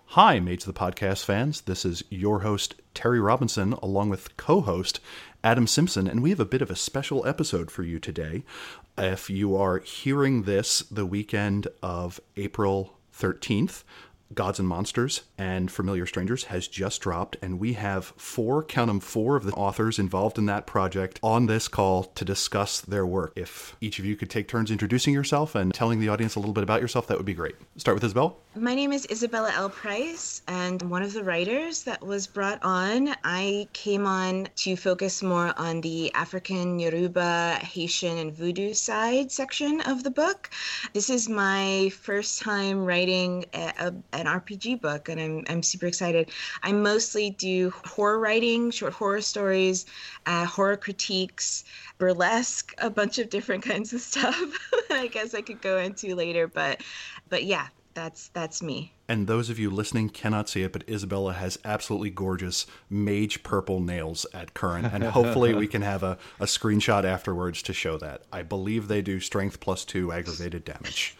Hi, mates of the podcast fans. This is your host, Terry Robinson, along with co-host Adam Simpson, and we have a bit of a special episode for you today. If you are hearing this the weekend of April 13th, Gods and Monsters and Familiar Strangers has just dropped, and we have four of the authors involved in that project on this call to discuss their work. If each of you could take turns introducing yourself and telling the audience a little bit about yourself, that would be great. Start with Isabel. My name is Isabella L. Price, and I'm one of the writers that was brought on. I came on to focus more on the African, Yoruba, Haitian, and Voodoo side section of the book. This is my first time writing an RPG book, and I'm super excited. I mostly do horror writing, short horror stories, horror critiques, burlesque, a bunch of different kinds of stuff I guess I could go into later, but yeah. That's me. And those of you listening cannot see it, but Isabella has absolutely gorgeous mage purple nails at current, and hopefully we can have a screenshot afterwards to show that. I believe they do strength +2 aggravated damage.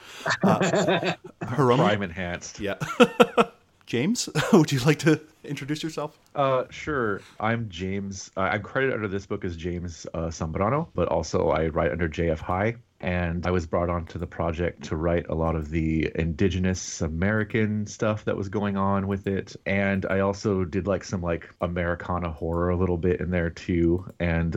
Prime enhanced. Yeah. James, would you like to introduce yourself? Sure. I'm James. I'm credited under this book as James Zambrano, but also I write under JF High. And I was brought onto the project to write a lot of the indigenous American stuff that was going on with it. And I also did some Americana horror a little bit in there too. And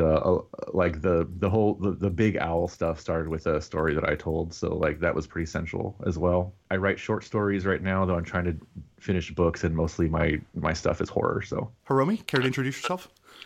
the big owl stuff started with a story that I told. So that was pretty central as well. I write short stories right now, though I'm trying to finish books, and mostly my stuff is horror. So Hiromi, care to introduce yourself?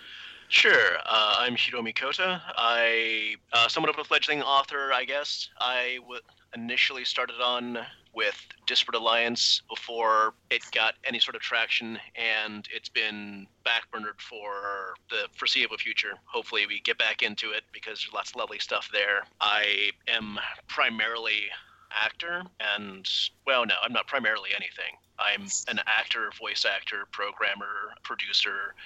Sure. I'm Hiromi Kota. I somewhat of a fledgling author, I guess. I initially started on with Disparate Alliance before it got any sort of traction, and it's been backburnered for the foreseeable future. Hopefully we get back into it because there's lots of lovely stuff there. I am primarily actor, and, well, no, I'm not primarily anything. I'm an actor, voice actor, programmer, producer.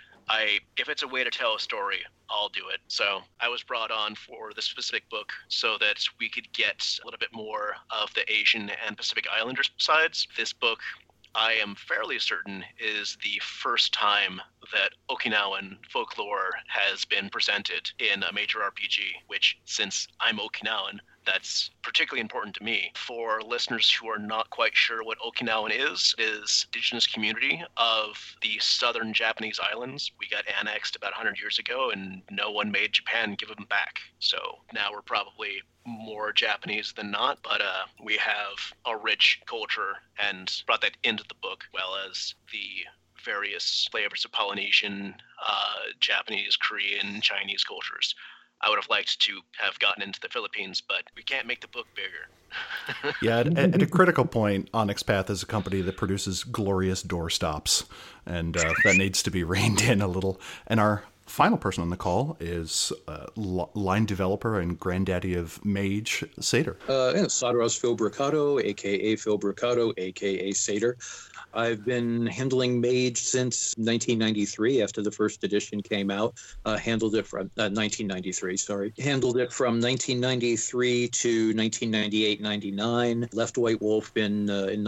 If it's a way to tell a story, I'll do it. So I was brought on for the specific book so that we could get a little bit more of the Asian and Pacific Islander sides. This book, I am fairly certain, is the first time that Okinawan folklore has been presented in a major RPG, which, since I'm Okinawan, that's particularly important to me. For listeners who are not quite sure what Okinawan is indigenous community of the southern Japanese islands. We got annexed about 100 years ago, and no one made Japan give them back. So now we're probably more Japanese than not, but we have a rich culture and brought that into the book, well as the various flavors of Polynesian, Japanese, Korean, Chinese cultures. I would have liked to have gotten into the Philippines, but we can't make the book bigger. Yeah, at a critical point, Onyx Path is a company that produces glorious doorstops, and that needs to be reined in a little. And our final person on the call is line developer and granddaddy of Mage, Satyr. Sadras Phil Bricado, a.k.a. Phil Bricado, a.k.a. Satyr. I've been handling Mage since 1993, after the first edition came out. Handled it from 1993, sorry. Handled it from 1993 to 1998-99. Left White Wolf in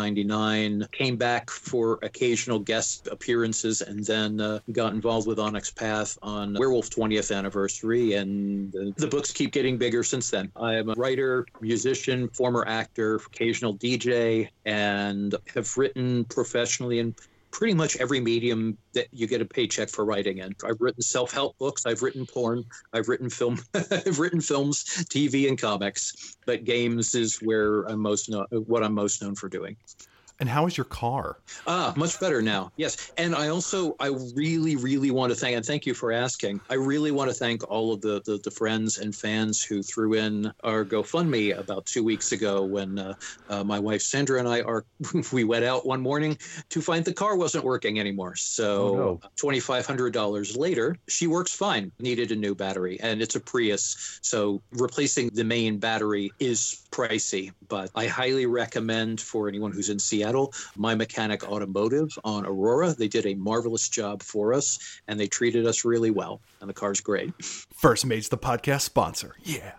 99. Came back for occasional guest appearances, and then got involved with Onyx Path on Werewolf 20th anniversary, and the books keep getting bigger since then. I am a writer, musician, former actor, occasional DJ, and have written professionally in pretty much every medium that you get a paycheck for writing in. I've written self-help books, I've written porn, I've written film, I've written films, TV, and comics, but games is where what I'm most known for doing. And how is your car? Much better now. Yes. And I really, really want to thank you for asking. I really want to thank all of the friends and fans who threw in our GoFundMe about 2 weeks ago when my wife Sandra and I we went out one morning to find the car wasn't working anymore. So $2,500 later, she works fine. Needed a new battery, and it's a Prius. So replacing the main battery is pricey, but I highly recommend for anyone who's in Seattle, My Mechanic Automotive on Aurora. They did a marvelous job for us, and they treated us really well, and the car's great. First Mate's the podcast sponsor. Yeah.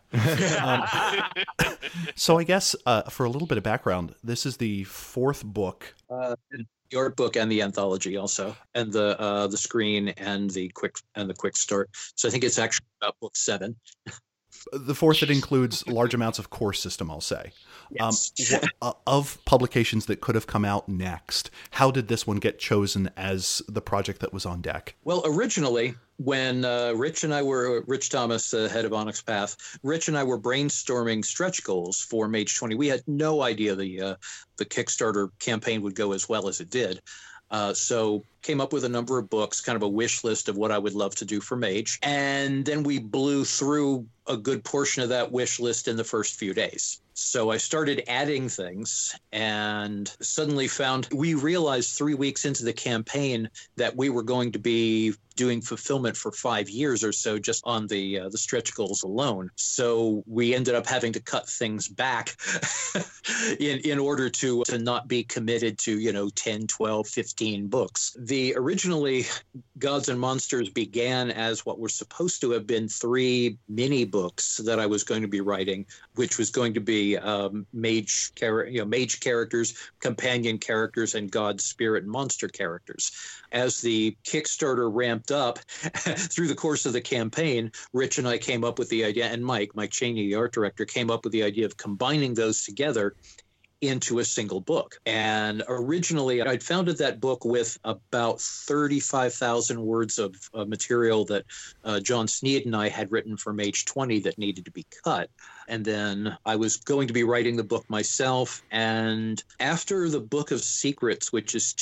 So I guess for a little bit of background, this is the fourth book. The art book and the anthology also, and the screen and the quick start. So I think it's actually about book 7. The fourth that includes large amounts of core system, I'll say. Yes. Of publications that could have come out next, how did this one get chosen as the project that was on deck? Well, originally, when Rich Thomas, head of Onyx Path, Rich and I were brainstorming stretch goals for Mage 20. We had no idea the Kickstarter campaign would go as well as it did. So came up with a number of books, kind of a wish list of what I would love to do for Mage. And then we blew through a good portion of that wish list in the first few days. So I started adding things and suddenly we realized 3 weeks into the campaign that we were going to be doing fulfillment for 5 years or so just on the stretch goals alone. So we ended up having to cut things back in order to not be committed to, 10, 12, 15 books. Originally, Gods and Monsters began as what were supposed to have been 3 mini books that I was going to be writing, which was going to be mage characters, companion characters, and God, Spirit, and Monster characters. As the Kickstarter ramped up through the course of the campaign, Rich and I came up with the idea, and Mike Chaney, the art director, came up with the idea of combining those together into a single book. And originally, I'd founded that book with about 35,000 words of material that John Sneed and I had written for Mage 20 that needed to be cut. And then I was going to be writing the book myself. And after the Book of Secrets, which is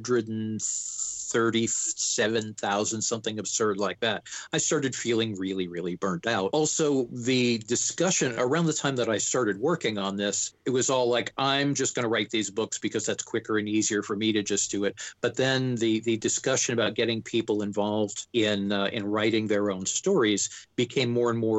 237,000, something absurd like that, I started feeling really, really burnt out. Also, the discussion around the time that I started working on this, it was all like, I'm just going to write these books because that's quicker and easier for me to just do it. But then the discussion about getting people involved in writing their own stories became more and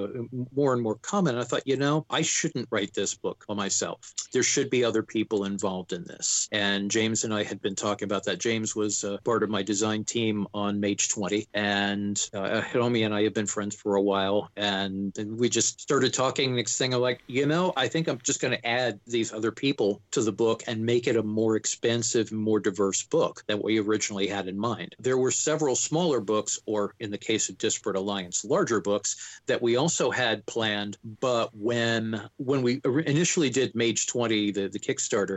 more common. And I thought, I shouldn't write this book by myself. There should be other people involved in this. And James and I had been talking about that. James was part of my design team on Mage 20, and Hiromi and I have been friends for a while, and we just started talking. Next thing I'm like, I think I'm just going to add these other people to the book and make it a more expansive, more diverse book than we originally had in mind. There were several smaller books, or in the case of Disparate Alliance, larger books that we also had planned, but when we initially did Mage 20, the Kickstarter,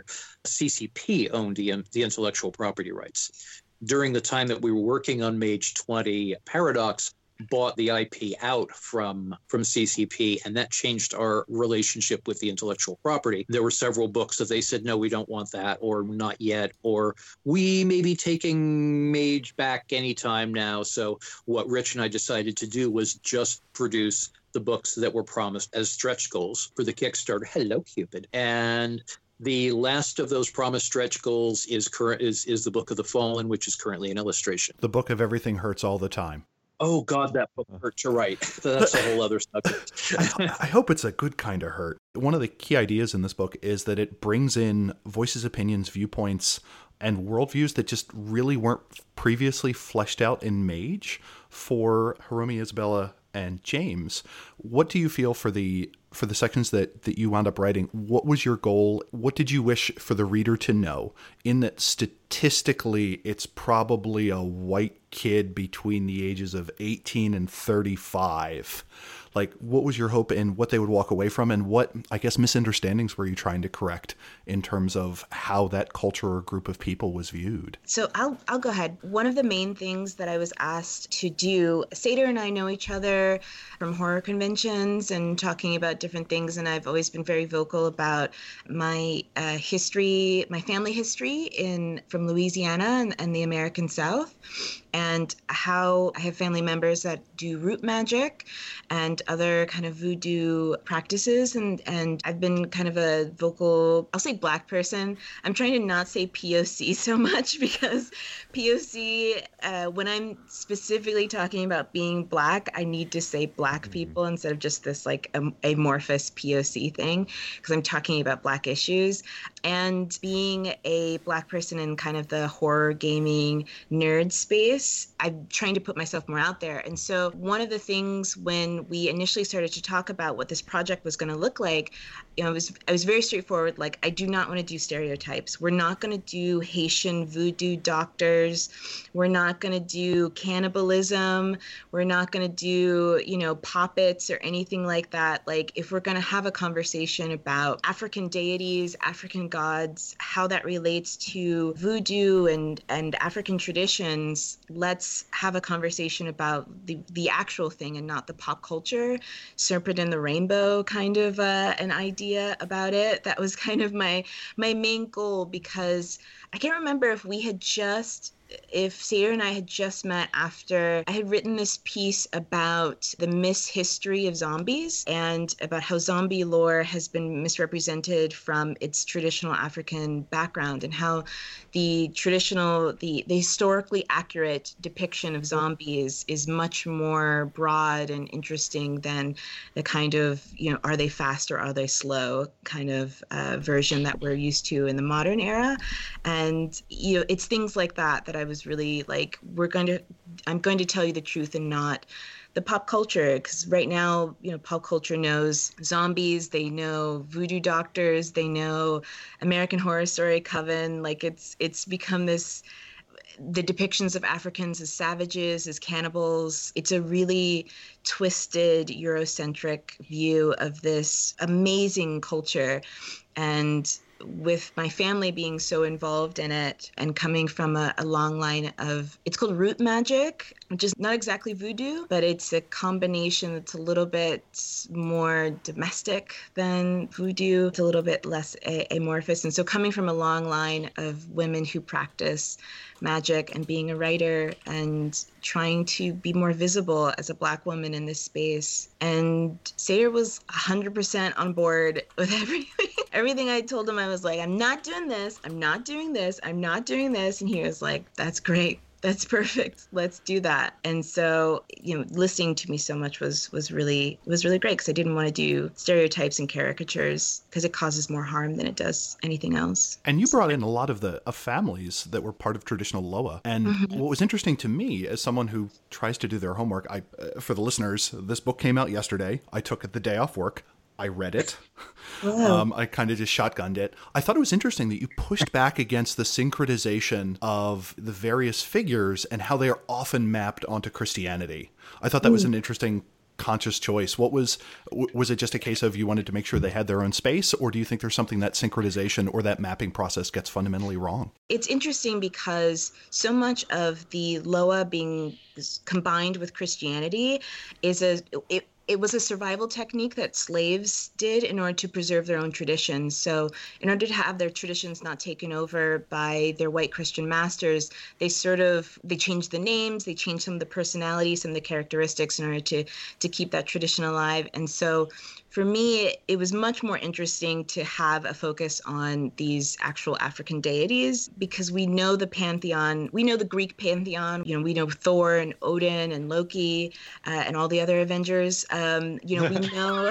CCP owned the intellectual property rights. During the time that we were working on Mage 20, Paradox bought the IP out from CCP, and that changed our relationship with the intellectual property. There were several books that they said, no, we don't want that, or not yet, or we may be taking Mage back anytime now. So what Rich and I decided to do was just produce the books that were promised as stretch goals for the Kickstarter. Hello, Cupid. And the last of those promised stretch goals is the Book of the Fallen, which is currently in illustration. The Book of Everything Hurts All the Time. Oh, God, that book hurt to write. That's a whole other subject. I hope it's a good kind of hurt. One of the key ideas in this book is that it brings in voices, opinions, viewpoints, and worldviews that just really weren't previously fleshed out in Mage for Hiromi, Isabella, and James. What do you feel for the sections that you wound up writing? What was your goal? What did you wish for the reader to know? In that statistically, it's probably a white kid between the ages of 18 and 35. Like, what was your hope and what they would walk away from, and what, I guess, misunderstandings were you trying to correct in terms of how that culture or group of people was viewed? So I'll go ahead. One of the main things that I was asked to do, Seder and I know each other from horror conventions and talking about different things, and I've always been very vocal about my history, my family history from Louisiana and the American South, and how I have family members that do root magic and other kind of voodoo practices. And I've been kind of a vocal, I'll say Black person. I'm trying to not say POC so much, because POC, when I'm specifically talking about being Black, I need to say Black people instead of just this like amorphous POC thing, because I'm talking about Black issues. And being a Black person in kind of the horror gaming nerd space, I'm trying to put myself more out there. And so one of the things when we initially started to talk about what this project was going to look like, I was very straightforward. Like, I do not want to do stereotypes. We're not going to do Haitian voodoo doctors. We're not going to do cannibalism. We're not going to do, puppets or anything like that. Like, if we're going to have a conversation about African deities, African gods, how that relates to voodoo and African traditions, let's have a conversation about the actual thing and not the pop culture, serpent and the rainbow kind of an idea about it. That was kind of my main goal, because I can't remember if Sader and I had just met after I had written this piece about the mishistory of zombies and about how zombie lore has been misrepresented from its traditional African background, and how the historically accurate depiction of zombies is much more broad and interesting than the kind of, are they fast or are they slow kind of version that we're used to in the modern era. And, it's things like that I was really like, I'm going to tell you the truth and not the pop culture, because right now, pop culture knows zombies, they know voodoo doctors, they know American Horror Story Coven. Like, it's become this, the depictions of Africans as savages, as cannibals. It's a really twisted Eurocentric view of this amazing culture. And with my family being so involved in it and coming from a long line of, it's called root magic, which is not exactly voodoo, but it's a combination that's a little bit more domestic than voodoo. It's a little bit less amorphous. And so coming from a long line of women who practice magic and being a writer and trying to be more visible as a Black woman in this space. And Sader was 100% on board with everything. Everything I told him, I was like, I'm not doing this. I'm not doing this. I'm not doing this. And he was like, that's great. That's perfect. Let's do that. And so, listening to me so much was really great, because I didn't want to do stereotypes and caricatures, because it causes more harm than it does anything else. And you brought in a lot of the families that were part of traditional Loa. And what was interesting to me, as someone who tries to do their homework, for the listeners, this book came out yesterday. I took the day off work. I read it. Wow. I kind of just shotgunned it. I thought it was interesting that you pushed back against the syncretization of the various figures and how they are often mapped onto Christianity. I thought that was an interesting conscious choice. What was it just a case of you wanted to make sure they had their own space, or do you think there's something that syncretization or that mapping process gets fundamentally wrong? It's interesting because so much of the Loa being combined with Christianity is it was a survival technique that slaves did in order to preserve their own traditions. So in order to have their traditions not taken over by their white Christian masters, they changed the names, they changed some of the personalities, some of the characteristics in order to keep that tradition alive. And so for me, it was much more interesting to have a focus on these actual African deities, because we know the pantheon, we know the Greek pantheon, we know Thor and Odin and Loki and all the other Avengers. We know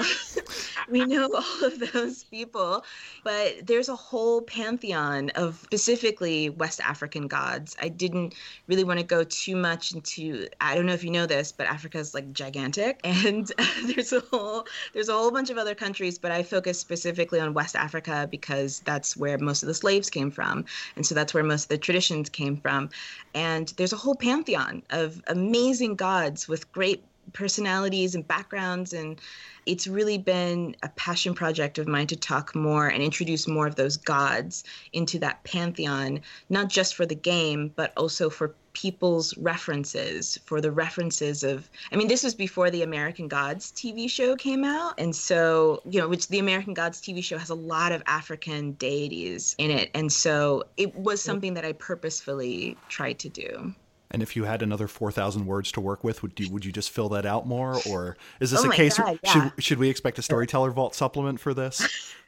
we know all of those people, but there's a whole pantheon of specifically West African gods. I didn't really want to go too much into, I don't know if you know this, but Africa is like gigantic, and there's a whole bunch of other countries, but I focus specifically on West Africa because that's where most of the slaves came from. And so that's where most of the traditions came from. And there's a whole pantheon of amazing gods with great personalities and backgrounds, and it's really been a passion project of mine to talk more and introduce more of those gods into that pantheon, not just for the game, but also for people's references, for the references of, this was before the American Gods TV show came out. And so, which the American Gods TV show has a lot of African deities in it. And so it was something that I purposefully tried to do. And if you had another 4,000 words to work with, would you just fill that out more? Or is this a case, God, yeah. should we expect a Storyteller Vault supplement for this?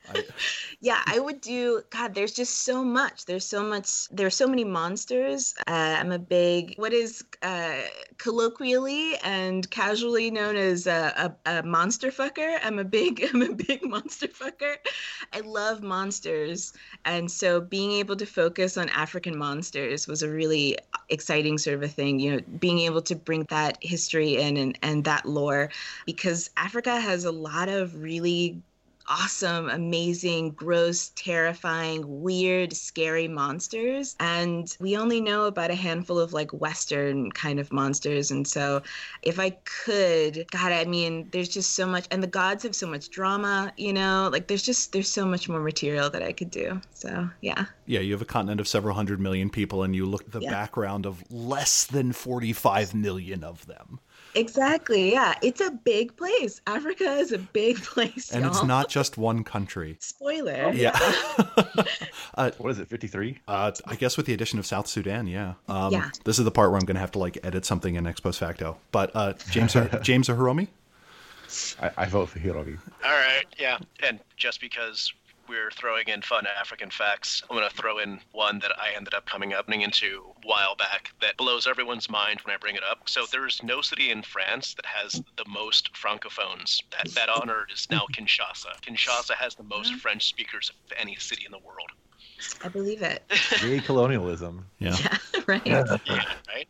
Yeah, I would do. God, there's just so much. There's so many monsters. I'm a big, what is colloquially and casually known as a monster fucker. I'm a big monster fucker. I love monsters, and so being able to focus on African monsters was a really exciting sort of a thing. You know, being able to bring that history in and that lore, because Africa has a lot of really awesome, amazing, gross, terrifying, weird, scary monsters. And we only know about a handful of like Western kind of monsters. And so if I could, God, I mean, there's just so much, and the gods have so much drama, you know, like there's so much more material that I could do. So yeah. Yeah, you have a continent of several hundred million people, and you look at the background of less than 45 million of them. Exactly. Yeah. It's a big place. Africa is a big place. And y'all. It's not just one country. Spoiler. Yeah. What is it, 53? I guess with the addition of South Sudan, yeah. Yeah. This is the part where I'm going to have to like edit something in ex post facto. But James or Hiromi? I vote for Hiromi. All right, yeah. And just because we're throwing in fun African facts, I'm going to throw in one that I ended up coming into a while back that blows everyone's mind when I bring it up. So there's no city in France that has the most francophones. That honor is now Kinshasa. Kinshasa has the most French speakers of any city in the world. I believe it. Gay colonialism. Yeah. Right. Yeah, right?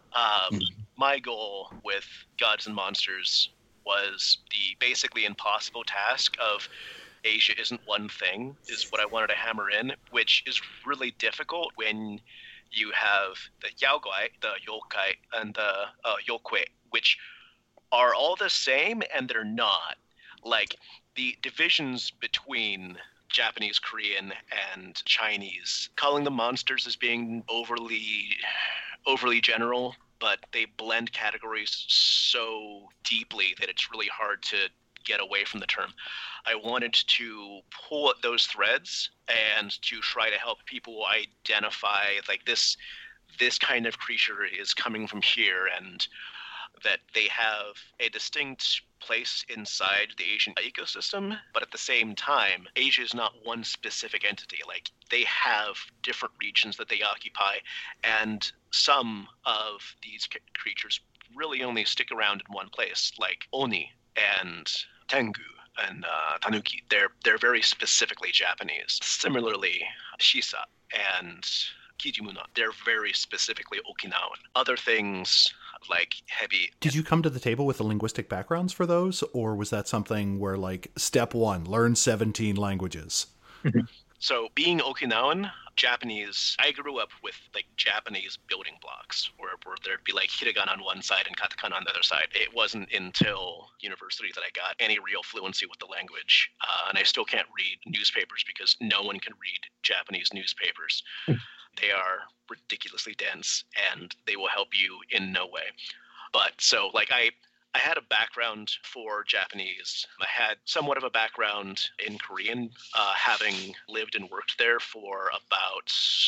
My goal with Gods and Monsters was the basically impossible task of Asia isn't one thing, is what I wanted to hammer in, which is really difficult when you have the Yaoguai, the Yokai, and the Yokui, which are all the same and they're not. Like, the divisions between Japanese, Korean, and Chinese, calling them monsters as being overly general, but they blend categories so deeply that it's really hard to get away from the term. I wanted to pull at those threads and to try to help people identify like this kind of creature is coming from here, and that they have a distinct place inside the Asian ecosystem, but at the same time, Asia is not one specific entity. Like, they have different regions that they occupy, and some of these creatures really only stick around in one place, like Oni and Tengu and Tanuki. They're very specifically Japanese. Similarly, Shisa and Kijimuna, they're very specifically Okinawan. Other things like Hebi. Did you come to the table with the linguistic backgrounds for those, or was that something where like step one, learn 17 languages? So being Okinawan, Japanese, I grew up with like Japanese building blocks where there'd be like hiragana on one side and katakana on the other side. It wasn't until university that I got any real fluency with the language. And I still can't read newspapers because no one can read Japanese newspapers. They are ridiculously dense and they will help you in no way. But so like I had a background for Japanese. I had somewhat of a background in Korean, having lived and worked there for about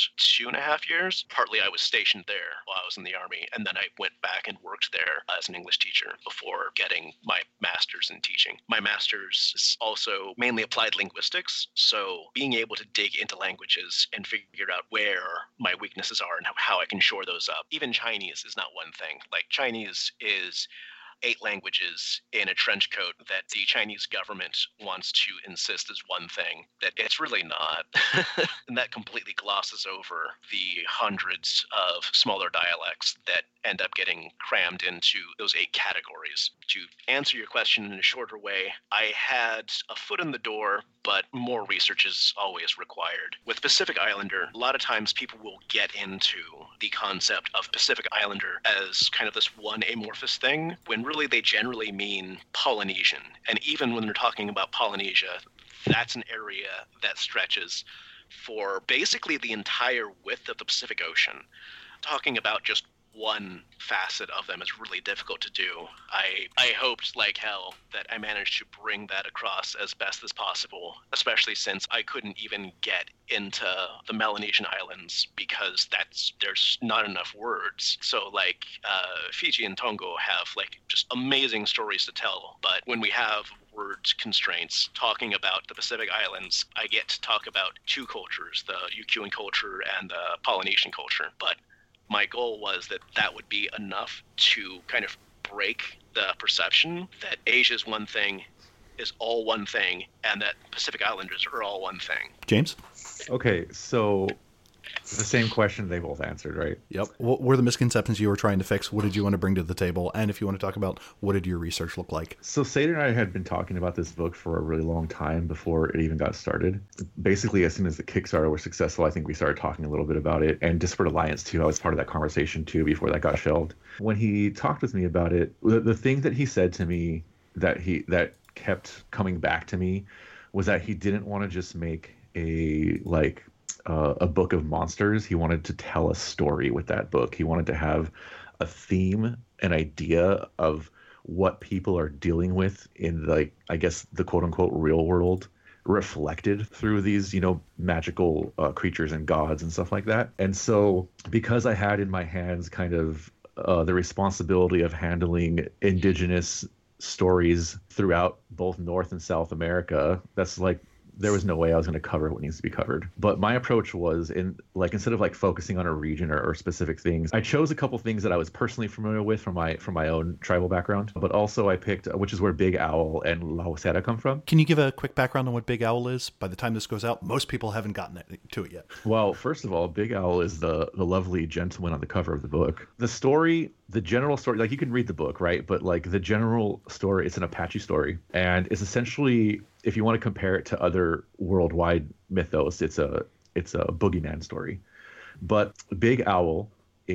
2.5 years. Partly I was stationed there while I was in the Army, and then I went back and worked there as an English teacher before getting my master's in teaching. My master's is also mainly applied linguistics, so being able to dig into languages and figure out where my weaknesses are and how I can shore those up. Even Chinese is not one thing. Like, Chinese is 8 languages in a trench coat that the Chinese government wants to insist is one thing, that it's really not. And that completely glosses over the hundreds of smaller dialects that end up getting crammed into those 8 categories. To answer your question in a shorter way, I had a foot in the door, but more research is always required. With Pacific Islander, a lot of times people will get into the concept of Pacific Islander as kind of this one amorphous thing, when really they generally mean Polynesian. And even when they're talking about Polynesia, that's an area that stretches for basically the entire width of the Pacific Ocean. Talking about just one facet of them is really difficult to do. I hoped like hell that I managed to bring that across as best as possible, especially since I couldn't even get into the Melanesian Islands because there's not enough words. So like Fiji and Tonga have like just amazing stories to tell, but when we have word constraints, talking about the Pacific Islands, I get to talk about two cultures, the Yukuan culture and the Polynesian culture. But my goal was that would be enough to kind of break the perception that Asia's one thing, is all one thing, and that Pacific Islanders are all one thing. James? Okay, so the same question they both answered, right? Yep. What were the misconceptions you were trying to fix? What did you want to bring to the table? And if you want to talk about what did your research look like? So Sater and I had been talking about this book for a really long time before it even got started. Basically, as soon as the Kickstarter was successful, I think we started talking a little bit about it. And Disparate Alliance, too. I was part of that conversation, too, before that got shelved. When he talked with me about it, the thing that he said to me that kept coming back to me was that he didn't want to just make a book of monsters. He wanted to tell a story with that book. He wanted to have a theme, an idea of what people are dealing with in the quote unquote real world, reflected through these, magical creatures and gods and stuff like that. And so because I had in my hands kind of the responsibility of handling indigenous stories throughout both North and South America, there was no way I was going to cover what needs to be covered. But my approach was instead of focusing on a region or specific things, I chose a couple things that I was personally familiar with from my own tribal background. But also I picked, which is where Big Owl and La Huasteira come from. Can you give a quick background on what Big Owl is? By the time this goes out, most people haven't gotten to it yet. Well, first of all, Big Owl is the lovely gentleman on the cover of the book. The story, the general story, you can read the book, right? But the general story, it's an Apache story. And it's essentially, if you want to compare it to other worldwide mythos, it's a boogeyman story. But Big Owl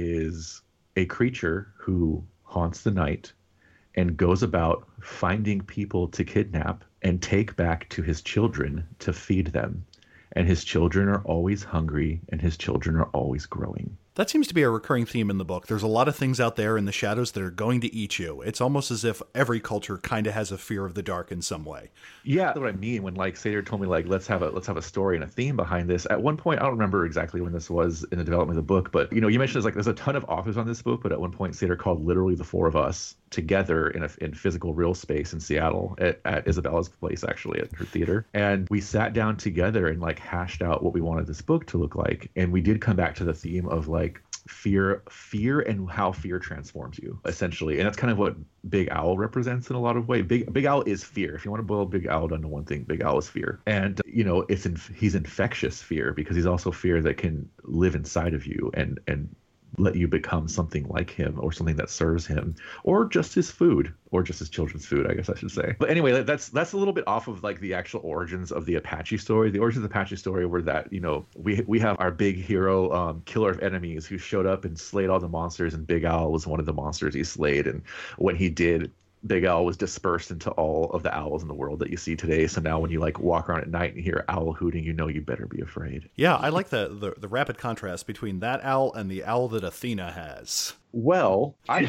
is a creature who haunts the night and goes about finding people to kidnap and take back to his children to feed them. And his children are always hungry, and his children are always growing. That seems to be a recurring theme in the book. There's a lot of things out there in the shadows that are going to eat you. It's almost as if every culture kind of has a fear of the dark in some way. Yeah, that's what I mean when Sater told me let's have a story and a theme behind this. At one point, I don't remember exactly when this was in the development of the book, but you mentioned there's a ton of authors on this book, but at one point Sater called literally the four of us together in physical real space in Seattle at Isabella's place, actually at her theater, and we sat down together and hashed out what we wanted this book to look like. And we did come back to the theme of fear and how fear transforms you, essentially. And that's kind of what Big Owl represents in a lot of ways. Big Owl is fear. If you want to boil Big Owl down to one thing, Big Owl is fear. And he's infectious fear, because he's also fear that can live inside of you and let you become something like him, or something that serves him, or just his food, or just his children's food, I guess I should say. But anyway, that's a little bit off of the actual origins of the Apache story. The origins of the Apache story were that we have our big hero, killer of enemies, who showed up and slayed all the monsters, and Big Owl was one of the monsters he slayed. And when he did, Big Owl was dispersed into all of the owls in the world that you see today. So now when you walk around at night and hear owl hooting, you better be afraid. Yeah, I like the rapid contrast between that owl and the owl that Athena has. Well, I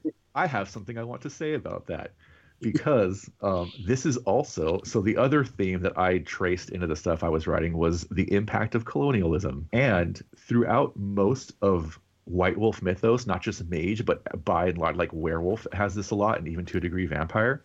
have something I want to say about that, because this is also, so the other theme that I traced into the stuff I was writing was the impact of colonialism. And throughout most of White Wolf mythos, not just mage, but by and large, werewolf has this a lot, and even to a degree vampire,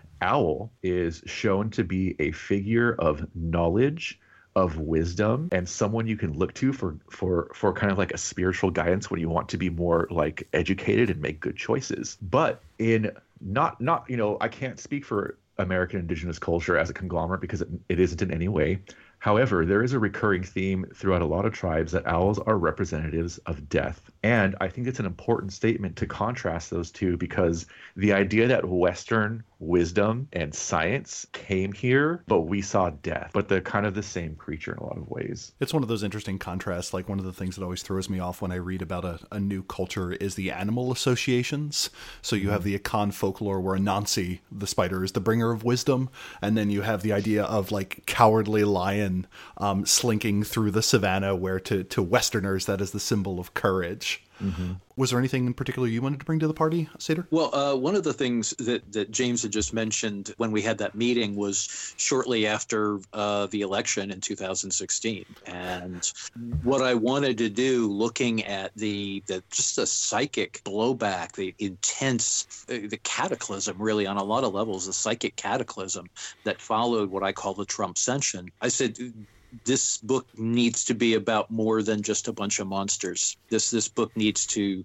owl is shown to be a figure of knowledge, of wisdom, and someone you can look to for kind of a spiritual guidance when you want to be more educated and make good choices. But in not I can't speak for American indigenous culture as a conglomerate, because it isn't in any way. However, there is a recurring theme throughout a lot of tribes that owls are representatives of death. And I think it's an important statement to contrast those two, because the idea that Western wisdom and science came here, but we saw death, but they're kind of the same creature in a lot of ways. It's one of those interesting contrasts. One of the things that always throws me off when I read about a new culture is the animal associations. So you have the Akan folklore where Anansi, the spider, is the bringer of wisdom. And then you have the idea of cowardly lion slinking through the savannah, where to Westerners that is the symbol of courage. Mm-hmm. Was there anything in particular you wanted to bring to the party, Seder? Well, one of the things that James had just mentioned when we had that meeting was shortly after the election in 2016. And what I wanted to do, looking at the just the psychic blowback, the intense, the cataclysm, really, on a lot of levels, the psychic cataclysm that followed what I call the Trump ascension, I said, this book needs to be about more than just a bunch of monsters. This book needs to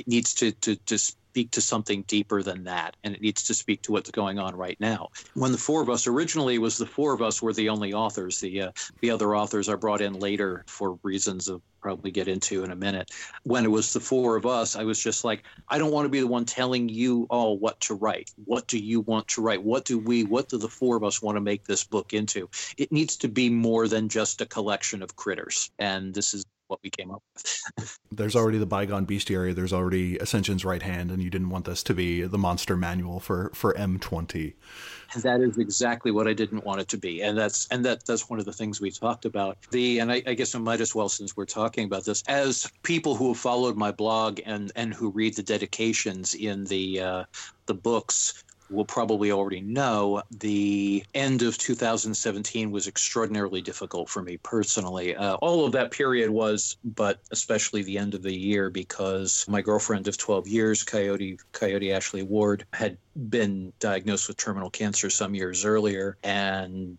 speak to something deeper than that, and it needs to speak to what's going on right now. When the four of us originally was the four of us were the only authors. The other authors are brought in later for reasons of probably get into in a minute. When it was the four of us, I was just like, I don't want to be the one telling you all what to write. What do you want to write? What do the four of us want to make this book into? It needs to be more than just a collection of critters. And this is what we came up with. There's already the Bygone Bestiary. There's already Ascension's Right Hand, and you didn't want this to be the monster manual for M20. And that is exactly what I didn't want it to be, and that's one of the things we talked about. I guess I might as well, since we're talking about this, as people who have followed my blog and who read the dedications in the books will probably already know, the end of 2017 was extraordinarily difficult for me personally. All of that period was, but especially the end of the year, because my girlfriend of 12 years, Coyote Ashley Ward, had been diagnosed with terminal cancer some years earlier, and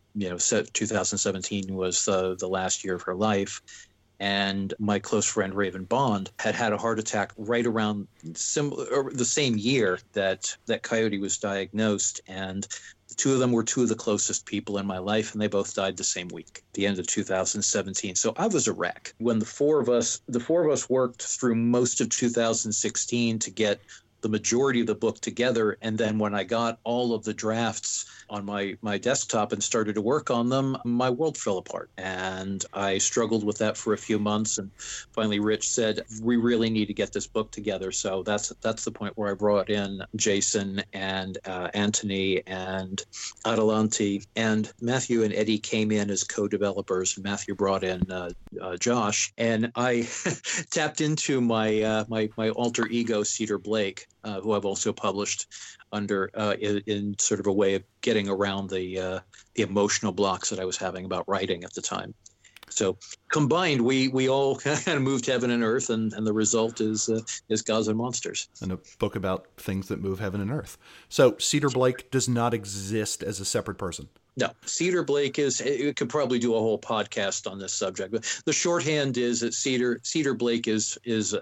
2017 was the last year of her life. And my close friend Raven Bond had a heart attack right around the same year that Coyote was diagnosed. And the two of them were two of the closest people in my life, and they both died the same week, the end of 2017. So I was a wreck. When the four of us worked through most of 2016 to get the majority of the book together, and then when I got all of the drafts on my desktop and started to work on them, my world fell apart. And I struggled with that for a few months, and finally Rich said, we really need to get this book together. So that's the point where I brought in Jason and Anthony and Adelante, and Matthew and Eddie came in as co-developers, and Matthew brought in Josh, and I tapped into my alter ego, Cedar Blake, who I've also published under in sort of a way of getting around the emotional blocks that I was having about writing at the time. So combined, we all kind of moved heaven and earth, and the result is Gods and Monsters. And a book about things that move heaven and earth. So Cedar Blake does not exist as a separate person. No, Cedar Blake it could probably do a whole podcast on this subject, but the shorthand is that Cedar Blake is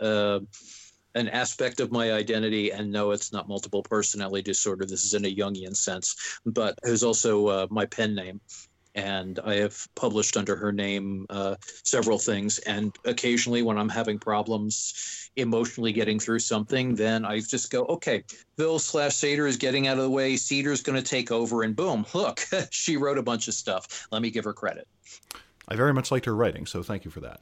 an aspect of my identity, and no, it's not multiple personality disorder. This is in a Jungian sense, but it was also my pen name, and I have published under her name several things. And occasionally, when I'm having problems emotionally getting through something, then I just go, okay, Phil/Seder is getting out of the way. Cedar's going to take over, and boom, look, she wrote a bunch of stuff. Let me give her credit. I very much liked her writing, so thank you for that.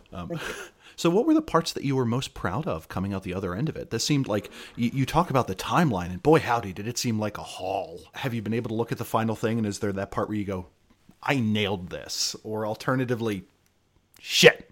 So what were the parts that you were most proud of coming out the other end of it? This seemed like, you talk about the timeline, and boy howdy, did it seem like a haul. Have you been able to look at the final thing, and is there that part where you go, I nailed this? Or alternatively, shit.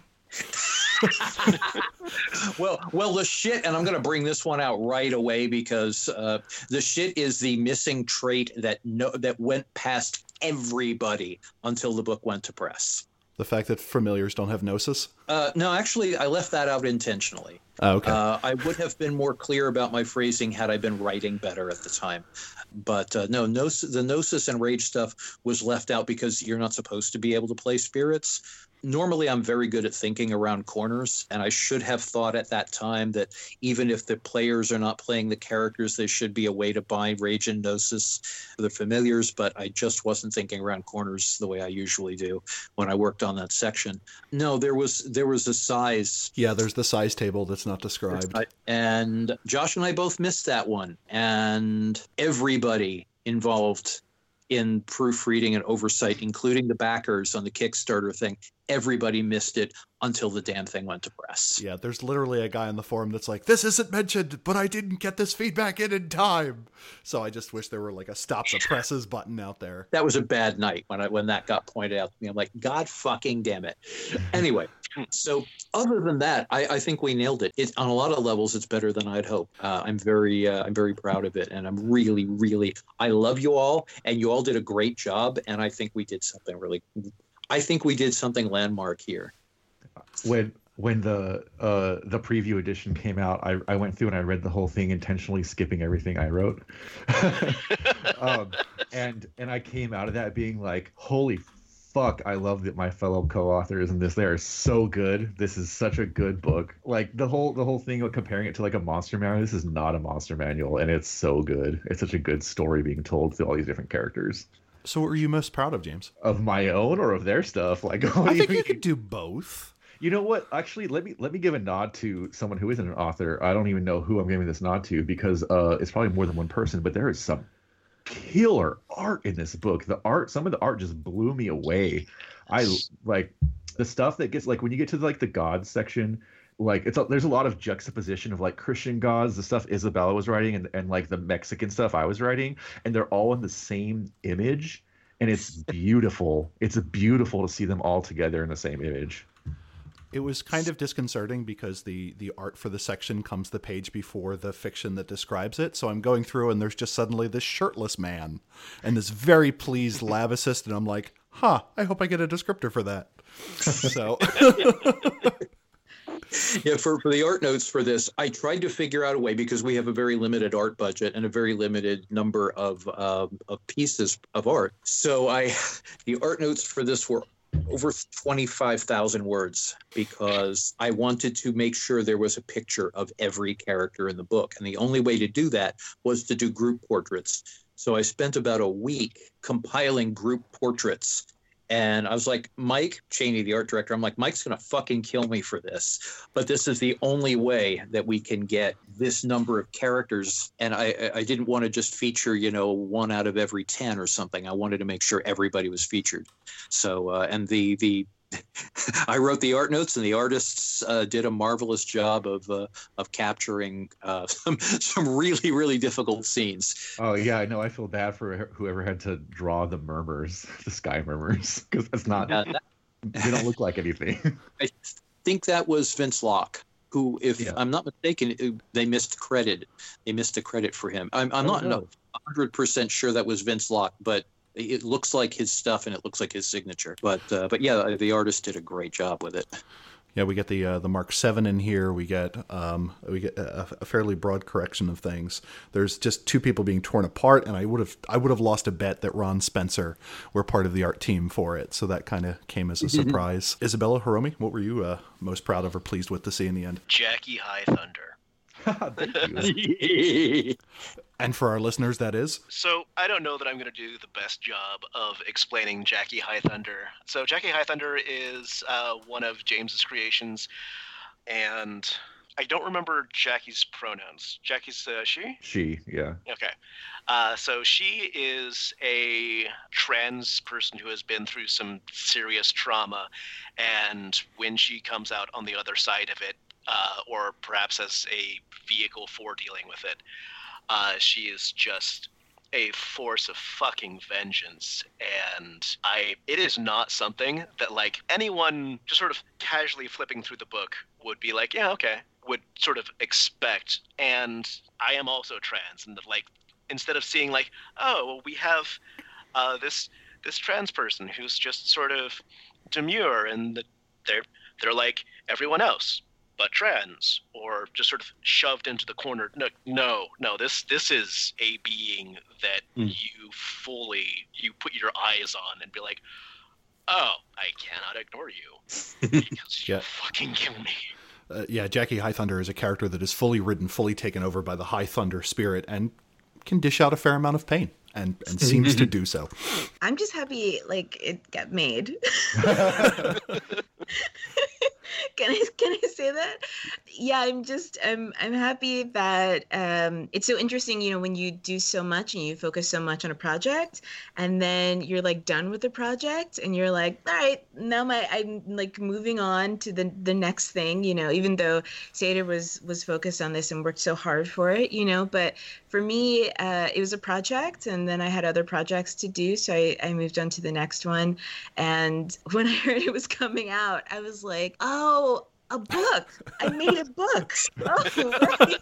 Well, the shit, and I'm going to bring this one out right away, because the shit is the missing trait that went past everybody until the book went to press. The fact that familiars don't have gnosis? No, actually, I left that out intentionally. Oh, okay. I would have been more clear about my phrasing had I been writing better at the time. But no, the gnosis and rage stuff was left out because you're not supposed to be able to play spirits. Normally, I'm very good at thinking around corners, and I should have thought at that time that even if the players are not playing the characters, there should be a way to bind rage and gnosis for the familiars, but I just wasn't thinking around corners the way I usually do when I worked on that section. No, there was a size. Yeah, there's the size table that's not described. And Josh and I both missed that one, and everybody involved in proofreading and oversight, including the backers on the Kickstarter thing, everybody missed it until the damn thing went to press. Yeah, there's literally a guy on the forum that's like, this isn't mentioned, but I didn't get this feedback in time. So I just wish there were like a stop the presses button out there. That was a bad night when that got pointed out to me. I'm like, God fucking damn it. Anyway, so other than that, I think we nailed it. On a lot of levels, it's better than I'd hoped. I'm very proud of it, and I'm really, I love you all, and you all did a great job, and I think we did something landmark here. When the preview edition came out, I went through and I read the whole thing, intentionally skipping everything I wrote. And I came out of that being like, holy fuck, I love that my fellow co-authors in this. They are so good. This is such a good book. Like the whole thing of comparing it to like a monster manual. This is not a monster manual, and it's so good. It's such a good story being told through all these different characters. So what are you most proud of, James? Of my own or of their stuff? Like, I think you could do both. You know what? Actually, let me give a nod to someone who isn't an author. I don't even know who I'm giving this nod to because it's probably more than one person, but there is some killer art in this book. Some of the art just blew me away. I like the stuff that gets like when you get to like the gods section, like there's a lot of juxtaposition of like Christian gods, the stuff Isabella was writing, and like the Mexican stuff I was writing, and they're all in the same image, and it's beautiful. It's beautiful to see them all together in the same image. It was kind of disconcerting because the art for the section comes the page before the fiction that describes it. So I'm going through and there's just suddenly this shirtless man and this very pleased lab assistant. I'm like, I hope I get a descriptor for that. So yeah, for the art notes for this, I tried to figure out a way, because we have a very limited art budget and a very limited number of pieces of art. So the art notes for this were over 25,000 words, because I wanted to make sure there was a picture of every character in the book. And the only way to do that was to do group portraits. So I spent about a week compiling group portraits. And I was like, Mike Chaney, the art director, I'm like, Mike's going to fucking kill me for this. But this is the only way that we can get this number of characters. And I didn't want to just feature, 1 out of every 10 or something. I wanted to make sure everybody was featured. So, and I wrote the art notes, and the artists did a marvelous job of capturing some really, really difficult scenes. Oh yeah, I know. I feel bad for whoever had to draw the murmurs, the sky murmurs, because that's not. They don't look like anything. I think that was Vince Locke, who, if I'm not mistaken, they missed credit. They missed a credit for him. I'm not 100% sure that was Vince Locke, but it looks like his stuff and it looks like his signature. But yeah, the artist did a great job with it. Yeah, we get the Mark 7 in here. We get a fairly broad correction of things. There's just 2 people being torn apart, and I would have lost a bet that Ron Spencer were part of the art team for it. So that kind of came as a surprise. Isabella, Hiromi, what were you most proud of or pleased with to see in the end? Jackie High Thunder. Thank you. And for our listeners, that is? So I don't know that I'm going to do the best job of explaining Jackie High Thunder. So Jackie High Thunder is one of James's creations, and I don't remember Jackie's pronouns. Jackie's she? She, yeah. Okay. So she is a trans person who has been through some serious trauma, and when she comes out on the other side of it, or perhaps as a vehicle for dealing with it, she is just a force of fucking vengeance. And it is not something that like anyone just sort of casually flipping through the book would be like, yeah, okay, would sort of expect. And I am also trans, and like instead of seeing like, oh, well, we have this trans person who's just sort of demure and they're like everyone else but trans, or just sort of shoved into the corner. No. This is a being that you put your eyes on and be like, oh, I cannot ignore you because you fucking kill me. Jackie High Thunder is a character that is fully written, fully taken over by the High Thunder spirit, and can dish out a fair amount of pain, and seems to do so. I'm just happy, like, it got made. Can I say that? Yeah, I'm happy that it's so interesting, when you do so much and you focus so much on a project and then you're like done with the project and you're like, all right, now I'm like moving on to the next thing, even though Seder was focused on this and worked so hard for it, but for me, it was a project and then I had other projects to do. So I moved on to the next one. And when I heard it was coming out, I was like, oh, a book. I made a book. Oh, right.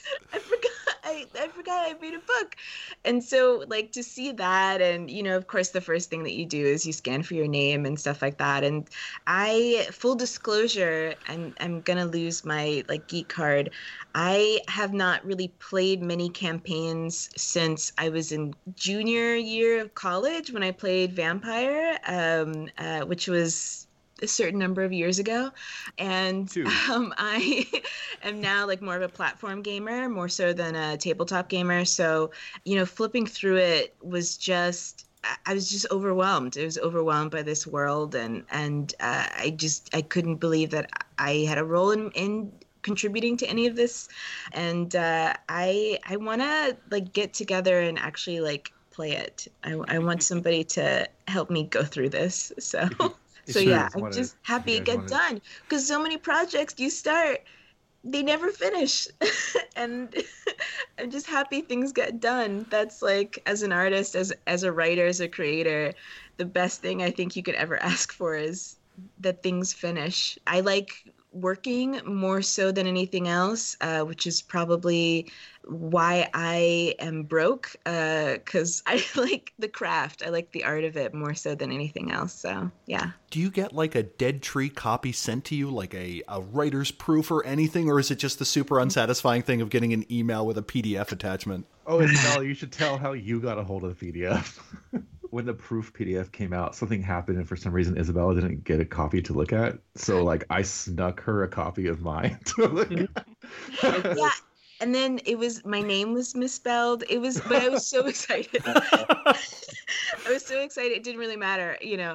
I forgot I made a book. And so like to see that and, of course, the first thing that you do is you scan for your name and stuff like that. And full disclosure, I'm going to lose my like geek card. I have not really played many campaigns since I was in junior year of college when I played Vampire, which was a certain number of years ago. And I am now like more of a platform gamer, more so than a tabletop gamer. So, flipping through it was I was just overwhelmed. I was overwhelmed by this world. And I couldn't believe that I had a role in contributing to any of this. And I want to like get together and actually like play it. I want somebody to help me go through this. So... So yeah, I'm just happy it get done because so many projects you start, they never finish. And I'm just happy things get done. That's like, as an artist, as a writer, as a creator, the best thing I think you could ever ask for is that things finish. I like working more so than anything else, which is probably why I am broke, because I like the craft. I like the art of it more so than anything else. So, yeah. Do you get like a Dead Tree copy sent to you, like a writer's proof or anything, or is it just the super unsatisfying thing of getting an email with a PDF attachment? Oh, Isabella, you should tell how you got a hold of the PDF. When the proof PDF came out, something happened, and for some reason, Isabella didn't get a copy to look at. So, like, I snuck her a copy of mine to look at. Yeah, and then my name was misspelled. But I was so excited. I was so excited. It didn't really matter, Yeah,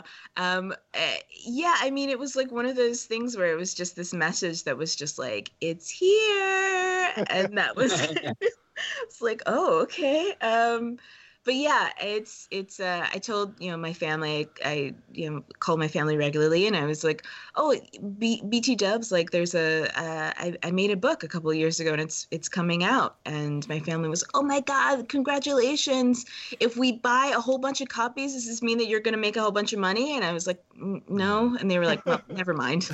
I mean, it was like one of those things where it was just this message that was just like, it's here. And that was, it's like, oh, okay. But yeah, it's I told, my family, I call my family regularly, and I was like, oh, BT Dubs, like there's I made a book a couple of years ago and it's coming out. And my family was, oh my God, congratulations. If we buy a whole bunch of copies, does this mean that you're going to make a whole bunch of money? And I was like, no. And they were like, well, never mind.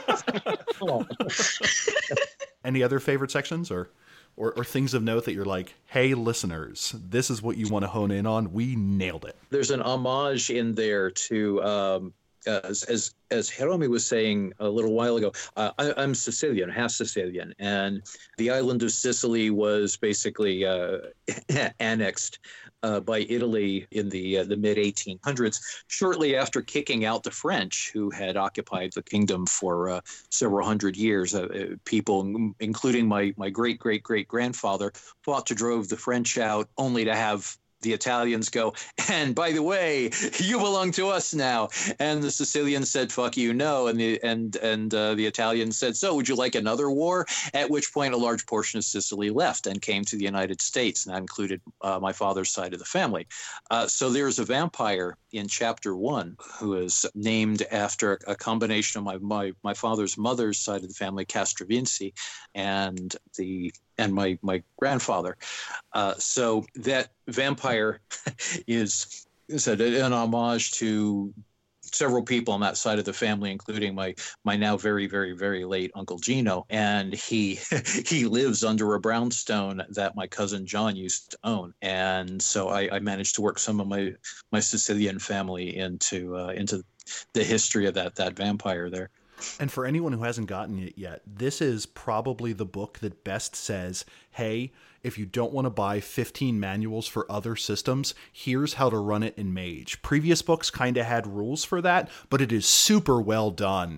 Any other favorite sections or things of note that you're like, hey, listeners, this is what you want to hone in on? We nailed it. There's an homage in there to, as Hiromi was saying a little while ago, I'm Sicilian, half Sicilian, and the island of Sicily was basically annexed by Italy in the mid-1800s, shortly after kicking out the French, who had occupied the kingdom for several hundred years. People, including my great-great-great-grandfather, fought to drive the French out, only to have the Italians go, and by the way, you belong to us now. And the Sicilians said, fuck you, no. And the Italians said, so would you like another war? At which point a large portion of Sicily left and came to the United States, and that included my father's side of the family. So there's a vampire in chapter 1 who is named after a combination of my father's mother's side of the family, Castrovinci, and my grandfather. So that vampire is an homage to several people on that side of the family, including my now very, very, very late Uncle Gino. And he lives under a brownstone that my cousin John used to own. And so I managed to work some of my Sicilian family into the history of that vampire there. And for anyone who hasn't gotten it yet, this is probably the book that best says, hey, if you don't want to buy 15 manuals for other systems, here's how to run it in Mage. Previous books kind of had rules for that, but it is super well done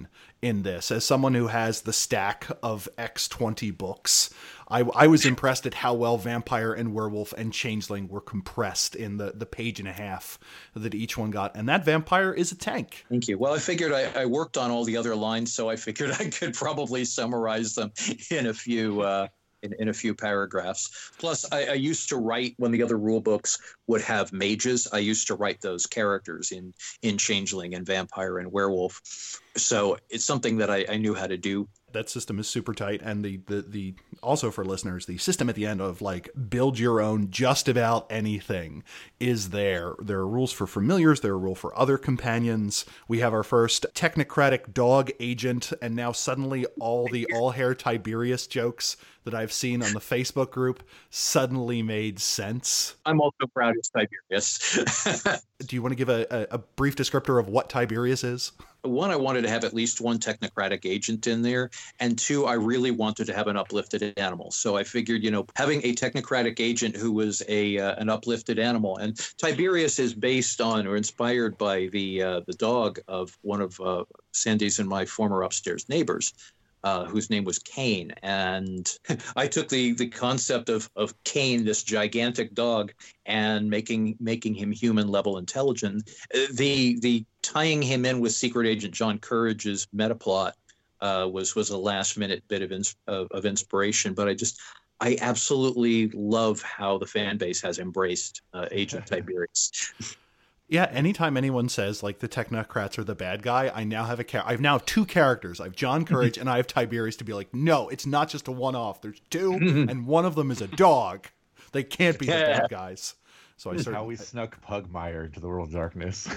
in this. As someone who has the stack of X20 books, I was impressed at how well Vampire and Werewolf and Changeling were compressed in the page and a half that each one got. And that vampire is a tank. Thank you. Well, I figured I worked on all the other lines, so I figured I could probably summarize them in a few in a few paragraphs. Plus, I used to write when the other rule books would have mages. I used to write those characters in Changeling and Vampire and Werewolf. So it's something that I knew how to do. That system is super tight, and the also for listeners, the system at the end of like build your own just about anything is there. There are rules for familiars, there are rules for other companions. We have our first technocratic dog agent, and now suddenly all the all-hair Tiberius jokes that I've seen on the Facebook group suddenly made sense. I'm also proud of Tiberius. Do you want to give a brief descriptor of what Tiberius is? One, I wanted to have at least one technocratic agent in there. And two, I really wanted to have an uplifted animal. So I figured, having a technocratic agent who was an uplifted animal. And Tiberius is based on or inspired by the dog of one of Sandy's and my former upstairs neighbors, whose name was Cain. And I took the concept of Cain, this gigantic dog, and making him human level intelligent. The tying him in with Secret Agent John Courage's metaplot was a last minute bit of inspiration. But I absolutely love how the fan base has embraced Agent Tiberius. Yeah, anytime anyone says like the technocrats are the bad guy, I now have I've now two characters. I have John Courage and I have Tiberius to be like, no, it's not just a one-off. There's two, and one of them is a dog. They can't be the bad guys. So I how we snuck Pugmire into the world of darkness.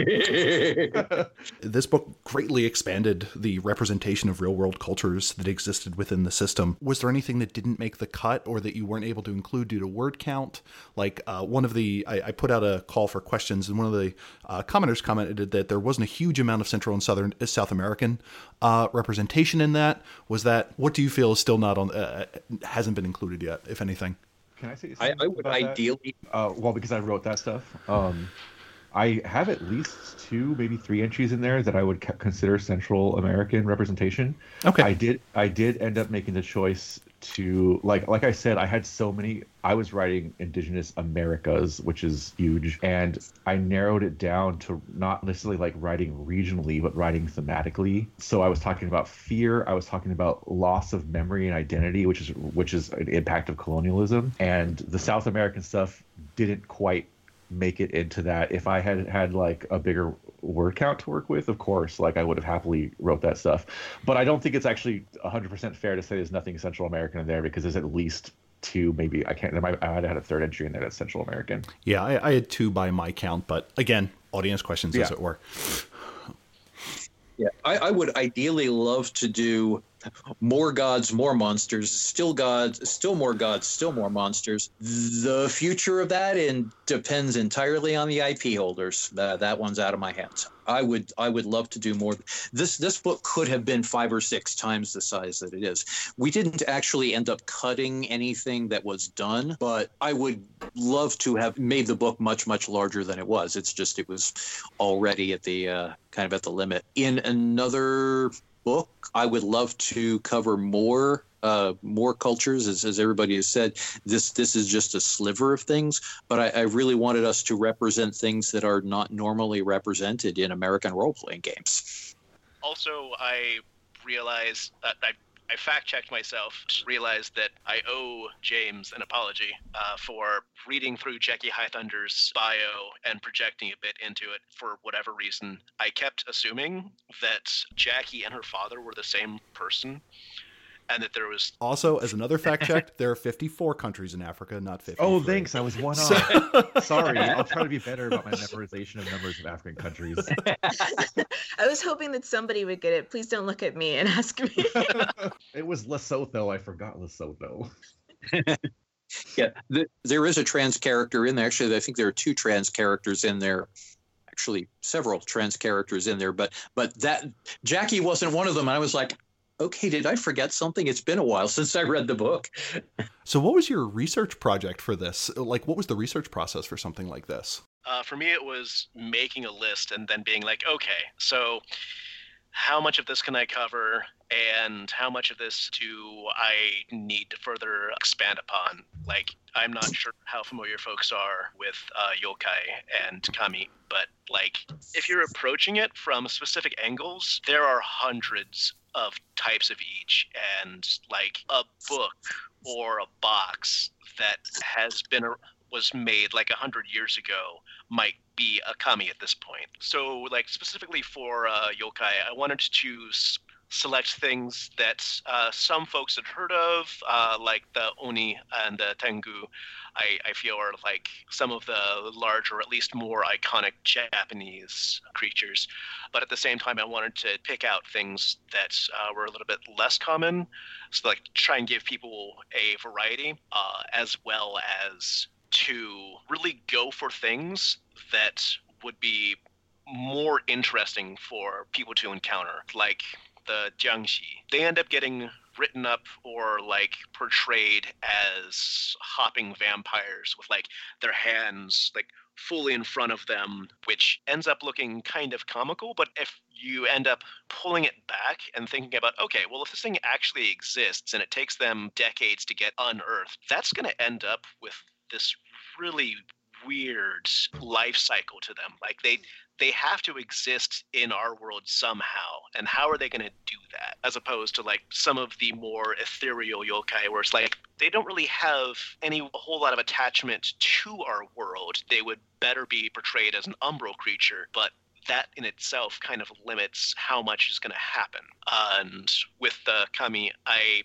This book greatly expanded the representation of real-world cultures that existed within the system. Was there anything that didn't make the cut or that you weren't able to include due to word count? Like I put out a call for questions, and one of the commenters commented that there wasn't a huge amount of Central and South American representation in that. What do you feel is still not on, hasn't been included yet, if anything? Can I say something I would about ideally... well, because I wrote that stuff. I have at least 2, maybe 3 entries in there that I would consider Central American representation. Okay. I did end up making the choice to, like I said, I had so many. I was writing Indigenous Americas, which is huge, and I narrowed it down to not necessarily like writing regionally, but writing thematically. So I was talking about fear. I was talking about loss of memory and identity, which is an impact of colonialism, and the South American stuff didn't quite make it into that. If I had like a bigger word count to work with, of course, like I would have happily wrote that stuff. But I don't think it's actually 100% fair to say there's nothing Central American in there, because there's at least 2, maybe I might have had a third entry in there that's Central American. Yeah, I had 2 by my count, but again, audience questions, as it were. Yeah, I would ideally love to do more gods, more monsters, still gods, still more gods, still more monsters. The future of that depends entirely on the IP holders. That one's out of my hands. I would love to do more. This book could have been 5 or 6 times the size that it is. We didn't actually end up cutting anything that was done, but I would love to have made the book much, much larger than it was. It's just it was already at the kind of at the limit. In another book, I would love to cover more cultures. As everybody has said, this is just a sliver of things, but I really wanted us to represent things that are not normally represented in American role-playing games. Also, I realized that I fact-checked myself, realized that I owe James an apology for reading through Jackie Highthunder's bio and projecting a bit into it for whatever reason. I kept assuming that Jackie and her father were the same person, and that there was... Also, as another fact check, there are 54 countries in Africa, not 50. Oh, thanks. I was one off. Sorry. I'll try to be better about my memorization of numbers of African countries. I was hoping that somebody would get it. Please don't look at me and ask me. It was Lesotho. I forgot Lesotho. Yeah, there is a trans character in there. Actually, I think there are 2 trans characters in there. Actually, several trans characters in there. But that Jackie wasn't one of them. I was like, okay, did I forget something? It's been a while since I read the book. So what was your research project for this? Like, what was the research process for something like this? For me, it was making a list and then being like, okay, so how much of this can I cover, and how much of this do I need to further expand upon? Like, I'm not sure how familiar folks are with yokai and kami, but like, if you're approaching it from specific angles, there are hundreds of types of each, and like a book or a box that was made like 100 years ago might be a kami at this point. So like specifically for yokai, I wanted to select things that some folks had heard of, like the Oni and the Tengu. I feel are like some of the larger, or at least more iconic Japanese creatures. But at the same time, I wanted to pick out things that were a little bit less common, so like try and give people a variety, as well as to really go for things that would be more interesting for people to encounter, like the Jiangxi. They end up getting written up or like portrayed as hopping vampires with like their hands like fully in front of them, which ends up looking kind of comical. But if you end up pulling it back and thinking about, okay, well, if this thing actually exists and it takes them decades to get unearthed, that's going to end up with this really weird life cycle to them. Like they have to exist in our world somehow, and how are they going to do that, as opposed to like some of the more ethereal yokai where it's like they don't really have a whole lot of attachment to our world. They would better be portrayed as an umbral creature, but that in itself kind of limits how much is going to happen. And with the kami, I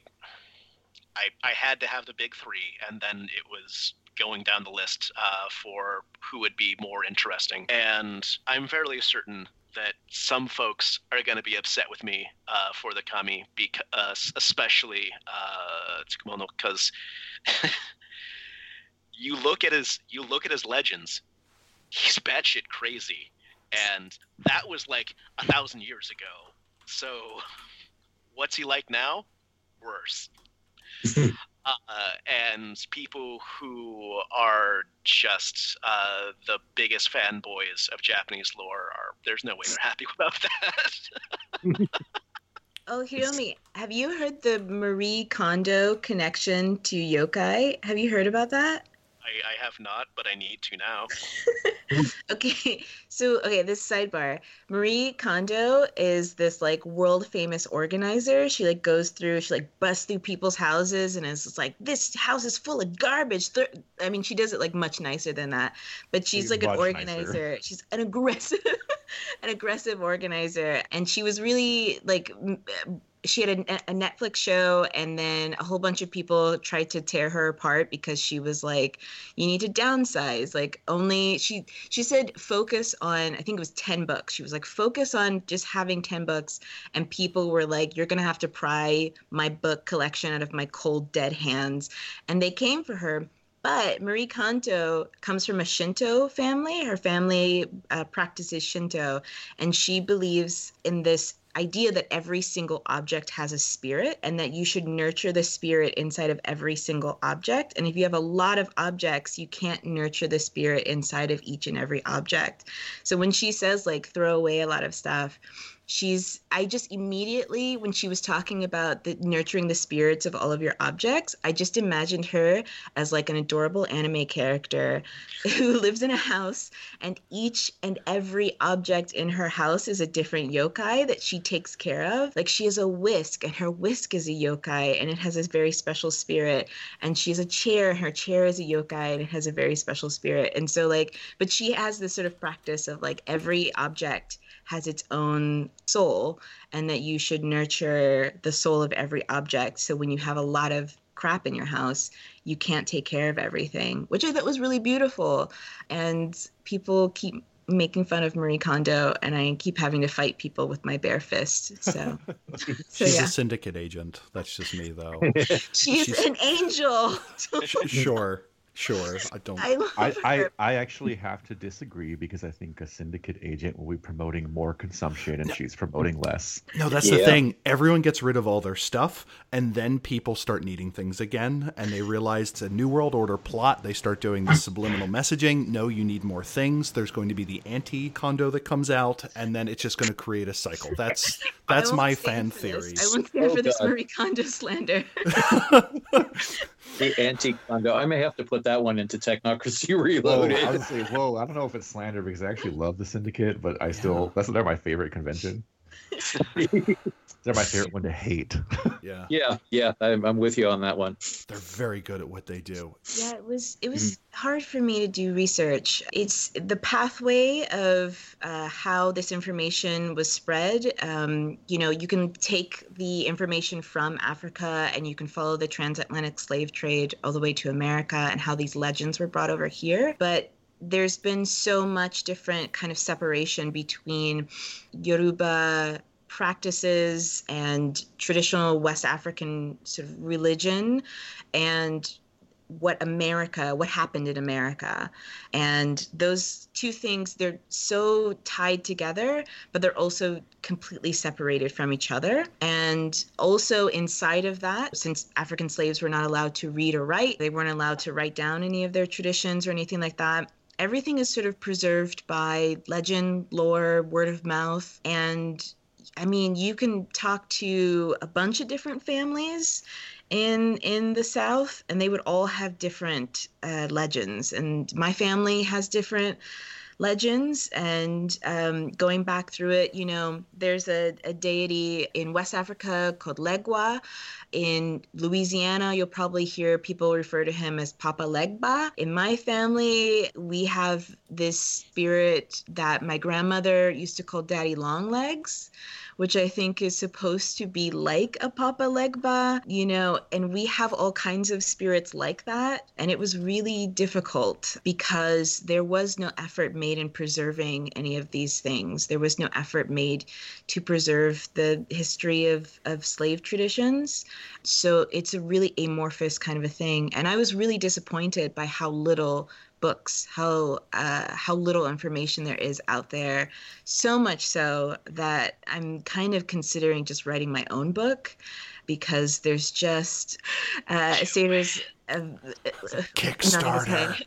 had to have the big three, and then it was going down the list for who would be more interesting. And I'm fairly certain that some folks are going to be upset with me for the kami, because especially Tsukumono, because you look at his legends, he's batshit crazy, and that was like 1,000 years ago. So what's he like now? Worse. And people who are just the biggest fanboys of Japanese lore there's no way they're happy about that. Oh, Hiromi, have you heard the Marie Kondo connection to yokai? Have you heard about that? I have not, but I need to now. Okay, this sidebar. Marie Kondo is this like world famous organizer. She like goes through, she like busts through people's houses and is just like, this house is full of garbage. I mean, she does it like much nicer than that, but she's like an organizer. Nicer. She's an aggressive organizer, and she was really like. She had a Netflix show, and then a whole bunch of people tried to tear her apart because she was like, you need to downsize. Like only she said focus on, I think it was 10 books. She was like, focus on just having 10 books. And people were like, you're going to have to pry my book collection out of my cold, dead hands. And they came for her. But Marie Kondo comes from a Shinto family. Her family practices Shinto, and she believes in this idea that every single object has a spirit and that you should nurture the spirit inside of every single object. And if you have a lot of objects, you can't nurture the spirit inside of each and every object. So when she says like throw away a lot of stuff, I just immediately, when she was talking about the nurturing the spirits of all of your objects, I just imagined her as like an adorable anime character who lives in a house, and each and every object in her house is a different yokai that she takes care of. Like she has a whisk, and her whisk is a yokai, and it has this very special spirit. And she has a chair, and her chair is a yokai, and it has a very special spirit. And so like, but she has this sort of practice of like every object has its own soul, and that you should nurture the soul of every object. So when you have a lot of crap in your house, you can't take care of everything, which I thought was really beautiful. And people keep making fun of Marie Kondo, and I keep having to fight people with my bare fist. So, she's a syndicate agent. That's just me, though. She's an angel. Sure. Sure, I don't. I love her. I actually have to disagree because I think a syndicate agent will be promoting more consumption and she's promoting less. No, that's the thing. Everyone gets rid of all their stuff, and then people start needing things again, and they realize it's a New World Order plot. They start doing the subliminal messaging. No, you need more things. There's going to be the anti-Kondo that comes out, and then it's just going to create a cycle. That's my fan theory. I won't stand for this Marie Kondo slander. The anti-Kondo. I may have to put that one into Technocracy Whoa, Reloaded. I would say, I don't know if it's slander because I actually love the Syndicate, but they're my favorite convention. They're my favorite one to hate. Yeah. I'm with you on that one. They're very good at what they do. Yeah, it was hard for me to do research. It's the pathway of how this information was spread. You can take the information from Africa and you can follow the transatlantic slave trade all the way to America and how these legends were brought over here. But there's been so much different kind of separation between Yoruba practices and traditional West African sort of religion and what happened in America. And those two things, they're so tied together, but they're also completely separated from each other. And also inside of that, since African slaves were not allowed to read or write, they weren't allowed to write down any of their traditions or anything like that. Everything is sort of preserved by legend, lore, word of mouth, and I mean, you can talk to a bunch of different families in the South, and they would all have different legends. And my family has different legends. And going back through it, there's a deity in West Africa called Legua. In Louisiana, you'll probably hear people refer to him as Papa Legba. In my family, we have this spirit that my grandmother used to call Daddy Longlegs, which I think is supposed to be like a Papa Legba, and we have all kinds of spirits like that. And it was really difficult because there was no effort made in preserving any of these things. There was no effort made to preserve the history of slave traditions. So it's a really amorphous kind of a thing. And I was really disappointed by how little books, how little information there is out there. So much so that I'm kind of considering just writing my own book because there's just there's Kickstarter.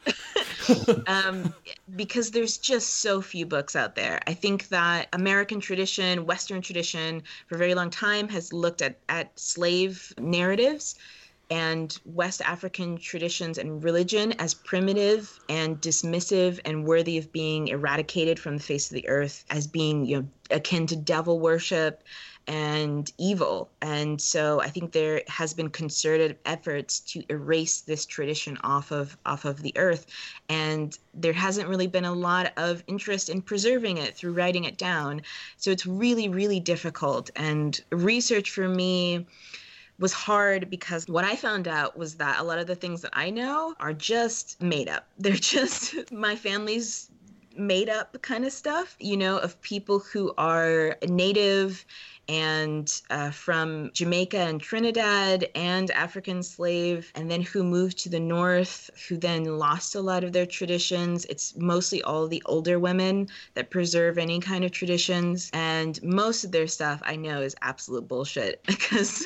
Because there's just so few books out there. I think that American tradition, Western tradition, for a very long time has looked at slave narratives and West African traditions and religion as primitive and dismissive and worthy of being eradicated from the face of the earth, as being, akin to devil worship and evil. And so I think there has been concerted efforts to erase this tradition off of the earth. And there hasn't really been a lot of interest in preserving it through writing it down. So it's really, really difficult. And research for me was hard because what I found out was that a lot of the things that I know are just made up. They're just my family's made up kind of stuff, of people who are native and from Jamaica and Trinidad and African slave, and then who moved to the north, who then lost a lot of their traditions. It's mostly all the older women that preserve any kind of traditions. And most of their stuff I know is absolute bullshit because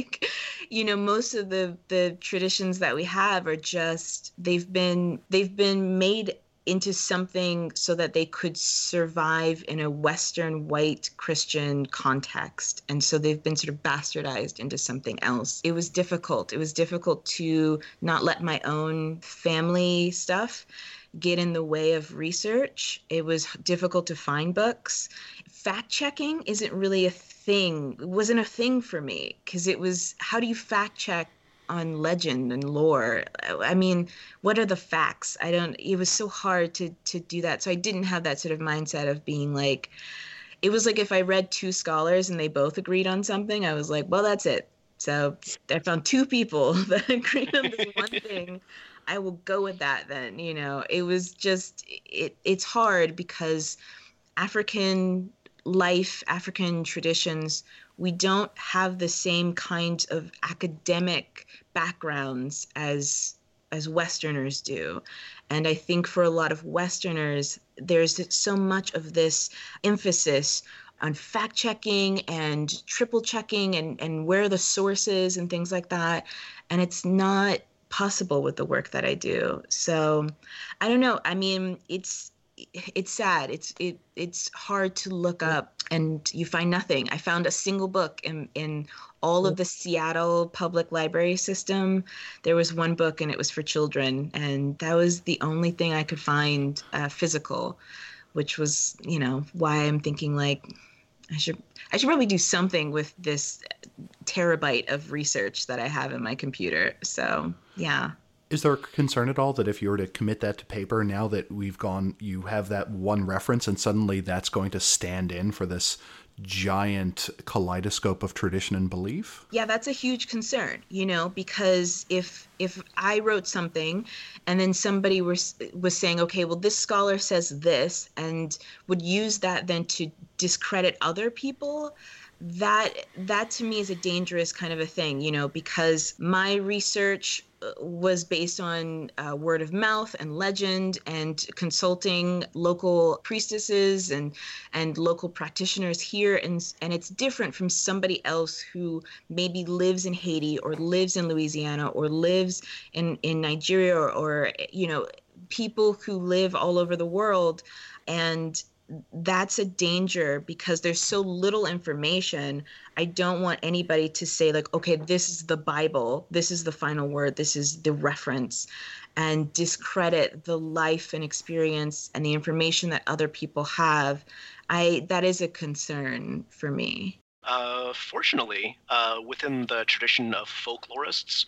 most of the traditions that we have are just, they've been made into something so that they could survive in a Western white Christian context. And so they've been sort of bastardized into something else. It was difficult. It was difficult to not let my own family stuff get in the way of research. It was difficult to find books. Fact checking isn't really a thing. It wasn't a thing for me because it was, how do you fact check on legend and lore? I mean, what are the facts? It was so hard to do that. So I didn't have that sort of mindset of being like, it was like if I read two scholars and they both agreed on something, I was like, well, that's it. So I found two people that agreed on this one thing. I will go with that then, it was just, it's hard because African life, African traditions, we don't have the same kind of academic backgrounds as as Westerners do. And I think for a lot of Westerners, there's so much of this emphasis on fact checking and triple checking and where are the sources and things like that. And it's not possible with the work that I do. So I don't know. I mean, it's sad. It's hard to look up and you find nothing. I found a single book in all of the Seattle public library system. There was one book and it was for children. And that was the only thing I could find physical, which was, why I'm thinking like, I should probably do something with this terabyte of research that I have in my computer. So, yeah. Is there a concern at all that if you were to commit that to paper, now that you have that one reference and suddenly that's going to stand in for this giant kaleidoscope of tradition and belief? Yeah, that's a huge concern, because if I wrote something and then somebody was saying, okay, well, this scholar says this, and would use that then to discredit other people, that to me is a dangerous kind of a thing, because my research was based on word of mouth and legend and consulting local priestesses and local practitioners here. And it's different from somebody else who maybe lives in Haiti or lives in Louisiana or lives in Nigeria or people who live all over the world. And that's a danger because there's so little information. I don't want anybody to say like, okay, this is the Bible, this is the final word, this is the reference, and discredit the life and experience and the information that other people have. That is a concern for me. Fortunately, within the tradition of folklorists,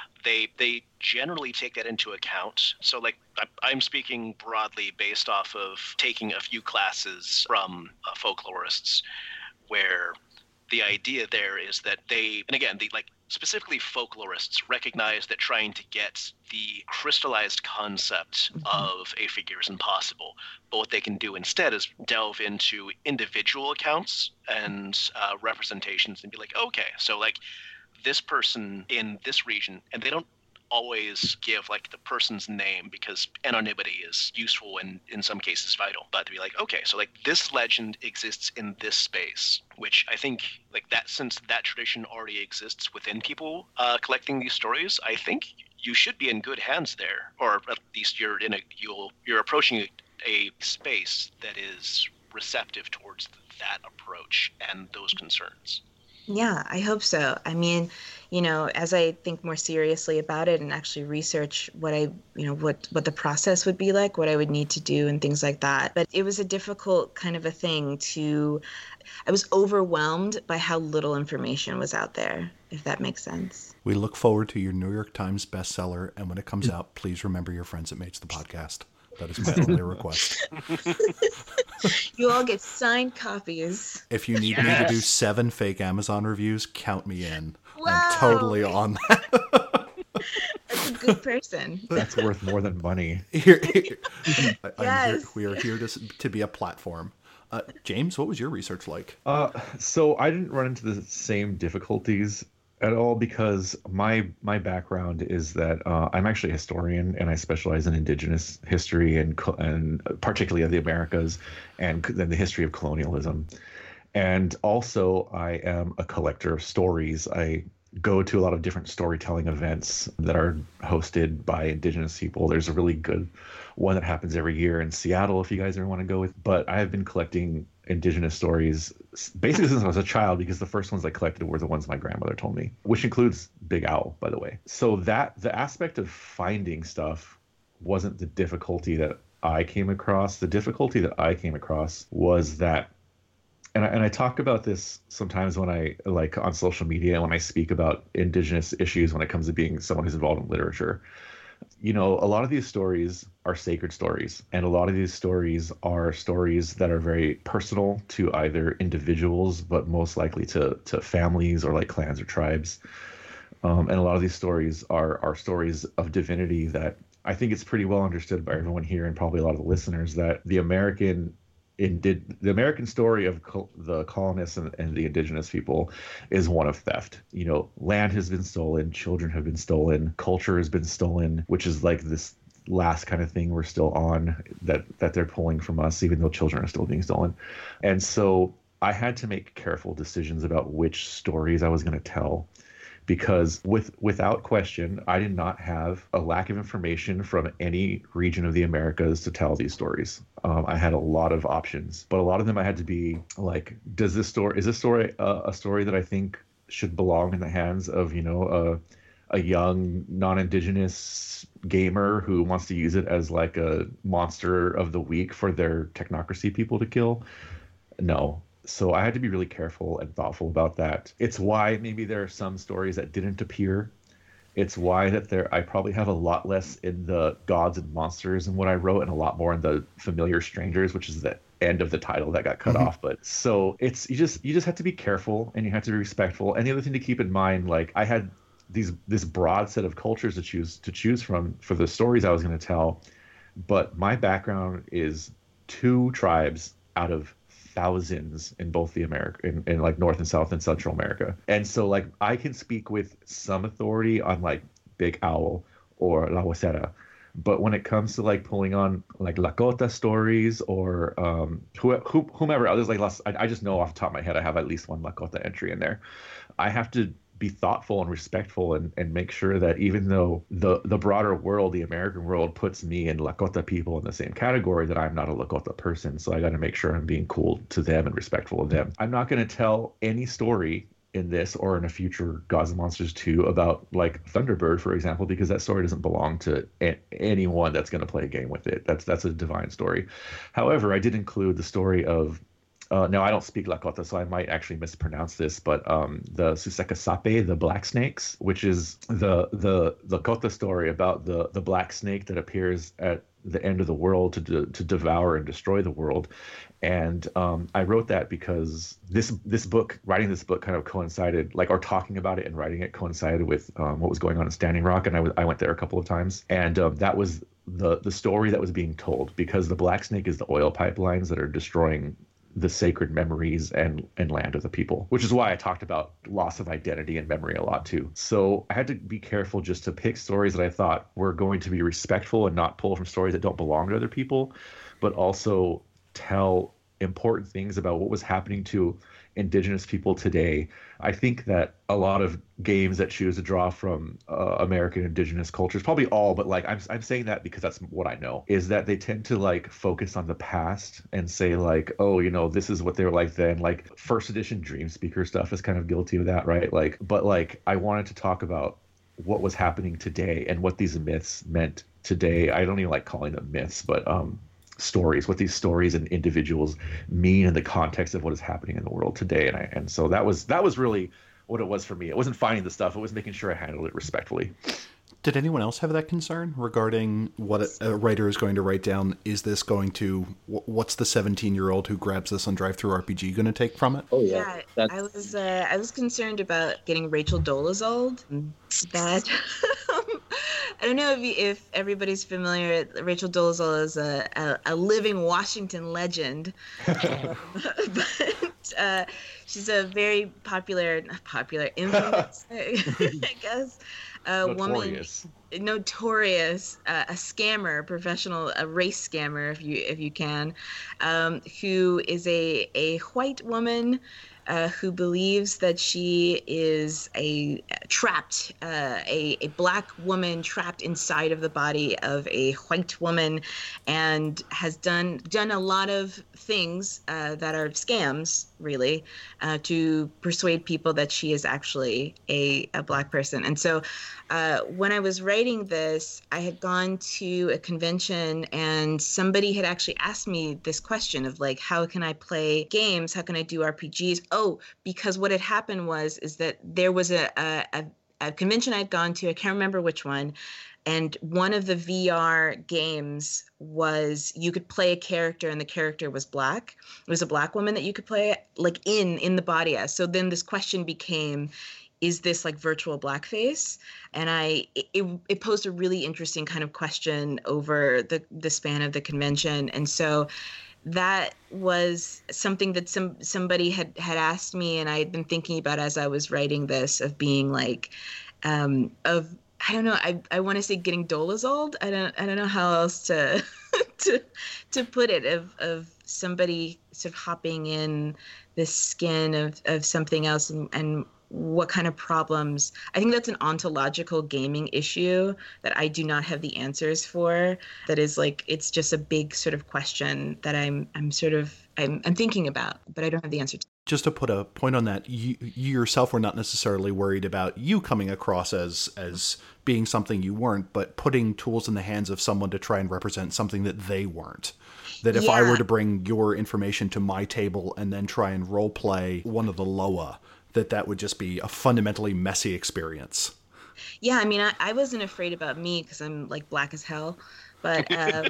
they generally take that into account. So, like, I'm speaking broadly based off of taking a few classes from folklorists, where the idea there is that specifically folklorists recognize that trying to get the crystallized concept of a figure is impossible. But what they can do instead is delve into individual accounts and representations and be like, okay, so like this person in this region, and they don't always give like the person's name because anonymity is useful and in some cases vital, but to be like, okay, so like this legend exists in this space, which I think like that, since that tradition already exists within people collecting these stories, I think you should be in good hands there, or at least you're approaching a space that is receptive towards that approach and those concerns. Yeah, I hope so. I mean, as I think more seriously about it and actually research what what the process would be like, what I would need to do and things like that. But it was a difficult kind of a thing I was overwhelmed by how little information was out there, if that makes sense. We look forward to your New York Times bestseller. And when it comes out, please remember your friends at Mates the Podcast. That is my only request. You all get signed copies. If you need me to do 7 fake Amazon reviews, count me in. Whoa. I'm totally on that. That's a good person. That's worth more than money. Yes. We are here to be a platform. James, what was your research like? So I didn't run into the same difficulties at all because my background is that I'm actually a historian and I specialize in indigenous history and particularly of the Americas and then the history of colonialism. And also I am a collector of stories. I go to a lot of different storytelling events that are hosted by indigenous people. There's a really good one that happens every year in Seattle if you guys ever want to go with. But I have been collecting indigenous stories basically since I was a child because the first ones I collected were the ones my grandmother told me, which includes Big Owl, by the way. So that the aspect of finding stuff wasn't the difficulty that I came across. The difficulty that I came across was that, and I talk about this sometimes when I like on social media when I speak about indigenous issues when it comes to being someone who's involved in literature. A lot of these stories are sacred stories, and a lot of these stories are stories that are very personal to either individuals, but most likely to families or like clans or tribes. And a lot of these stories are stories of divinity that I think it's pretty well understood by everyone here and probably a lot of the listeners that the American the American story of the colonists and the indigenous people is one of theft. You know, land has been stolen, children have been stolen, culture has been stolen, which is like this last kind of thing we're still on that they're pulling from us, even though children are still being stolen. And so I had to make careful decisions about which stories I was going to tell, because without question, I did not have a lack of information from any region of the Americas to tell these stories. I had a lot of options, but a lot of them I had to be like, is this story a story that I think should belong in the hands of, you know, a young non-indigenous gamer who wants to use it as like a monster of the week for their technocracy people to kill? No. So I had to be really careful and thoughtful about that. It's why maybe there are some stories that didn't appear. It's why that I probably have a lot less in the gods and monsters in what I wrote, and a lot more in the familiar strangers, which is the end of the title that got cut off. But so it's you just have to be careful, and you have to be respectful. And the other thing to keep in mind, like I had this broad set of cultures to choose from for the stories I was going to tell, but my background is 2 tribes out of thousands in both the in like North and South and Central America. And so like I can speak with some authority on like Big Owl or La Huesera, but when it comes to like pulling on like Lakota stories or whomever others, like I just know off the top of my head I have at least one Lakota entry in there. I have to be thoughtful and respectful and make sure that even though the broader world, the American world, puts me and Lakota people in the same category, that I'm not a Lakota person. So I got to make sure I'm being cool to them and respectful of them. I'm not going to tell any story in this or in a future Gods and Monsters 2 about like Thunderbird, for example, because that story doesn't belong to anyone that's going to play a game with it. That's a divine story. However, I did include the story of now, I don't speak Lakota, so I might actually mispronounce this, but the Susekasape, the black snakes, which is the Lakota story about the black snake that appears at the end of the world to devour and destroy the world. And I wrote that because writing this book kind of coincided, like, or talking about it and writing it coincided with what was going on in Standing Rock, and I went there a couple of times, and that was the story that was being told, because the black snake is the oil pipelines that are destroying the sacred memories and land of the people, which is why I talked about loss of identity and memory a lot too. So I had to be careful just to pick stories that I thought were going to be respectful and not pull from stories that don't belong to other people, but also tell important things about what was happening to indigenous people today. I think that a lot of games that choose to draw from American indigenous cultures, probably all, but like I'm saying that because that's what I know, is that they tend to like focus on the past and say like, oh, you know, this is what they were like then. Like first edition Dreamspeaker stuff is kind of guilty of that, right? Like, but like I wanted to talk about what was happening today and what these myths meant today. I don't even like calling them myths, but stories, what these stories and individuals mean in the context of what is happening in the world today. And so that was really what it was for me. It wasn't finding the stuff, it was making sure I handled it respectfully. Did anyone else have that concern regarding what a writer is going to write down? Is this going to, what's the 17-year-old who grabs this on DriveThruRPG going to take from it? Oh yeah, I was concerned about getting Rachel Dolezal. That I don't know if everybody's familiar. Rachel Dolezal is a living Washington legend, but she's a very infamous, I guess. Notorious. Notorious, a scammer, a race scammer, if you can, who is a white woman who believes that she is a black woman trapped inside of the body of a white woman, and has done a lot of things that are scams, really, to persuade people that she is actually a black person. And so when I was writing this, I had gone to a convention, and somebody had actually asked me this question of like, how can I play games? How can I do RPGs? Oh, because what had happened is that there was a convention I'd gone to, I can't remember which one, and one of the VR games was you could play a character and the character was black. It was a black woman that you could play like in the body as. So then this question became, is this like virtual blackface? And it posed a really interesting kind of question over the span of the convention. And so that was something that somebody had asked me, and I had been thinking about as I was writing this, of being like, I don't know, I want to say getting dolezaled. I don't know how else to to put it, of somebody sort of hopping in this skin of something else, and what kind of problems. I think that's an ontological gaming issue that I do not have the answers for. That is like, it's just a big sort of question that I'm thinking about, but I don't have the answer to. Just to put a point on that, you yourself were not necessarily worried about you coming across as being something you weren't, but putting tools in the hands of someone to try and represent something that they weren't. That if I were to bring your information to my table and then try and role play one of the Loa, that would just be a fundamentally messy experience. Yeah, I mean, I wasn't afraid about me because I'm like black as hell, but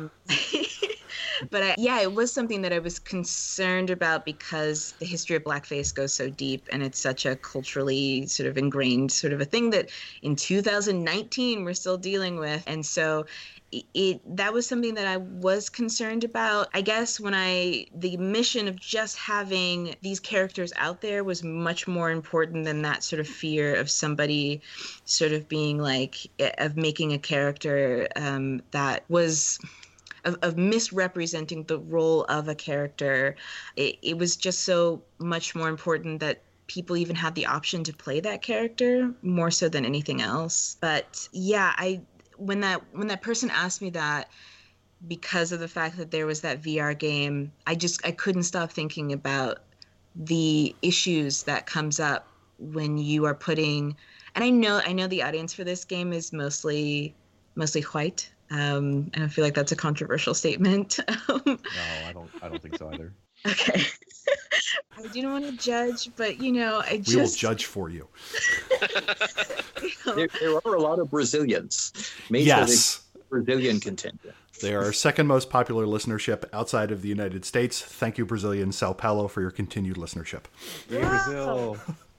but it was something that I was concerned about, because the history of blackface goes so deep, and it's such a culturally sort of ingrained sort of a thing that in 2019 we're still dealing with. And so that was something that I was concerned about. I guess the mission of just having these characters out there was much more important than that sort of fear of somebody sort of being like, of making a character that was of misrepresenting the role of a character. It was just so much more important that people even had the option to play that character, more so than anything else. But yeah, when that person asked me that, because of the fact that there was that VR game, I couldn't stop thinking about the issues that comes up when you are putting, and I know the audience for this game is mostly white. And I feel like that's a controversial statement. No, I don't think so either. Okay. I do not want to judge, but we will judge for you. There are a lot of Brazilians. Yes. Brazilian contingent. They are our second most popular listenership outside of the United States. Thank you, Brazilian Sao Paulo, for your continued listenership. Yay, Brazil.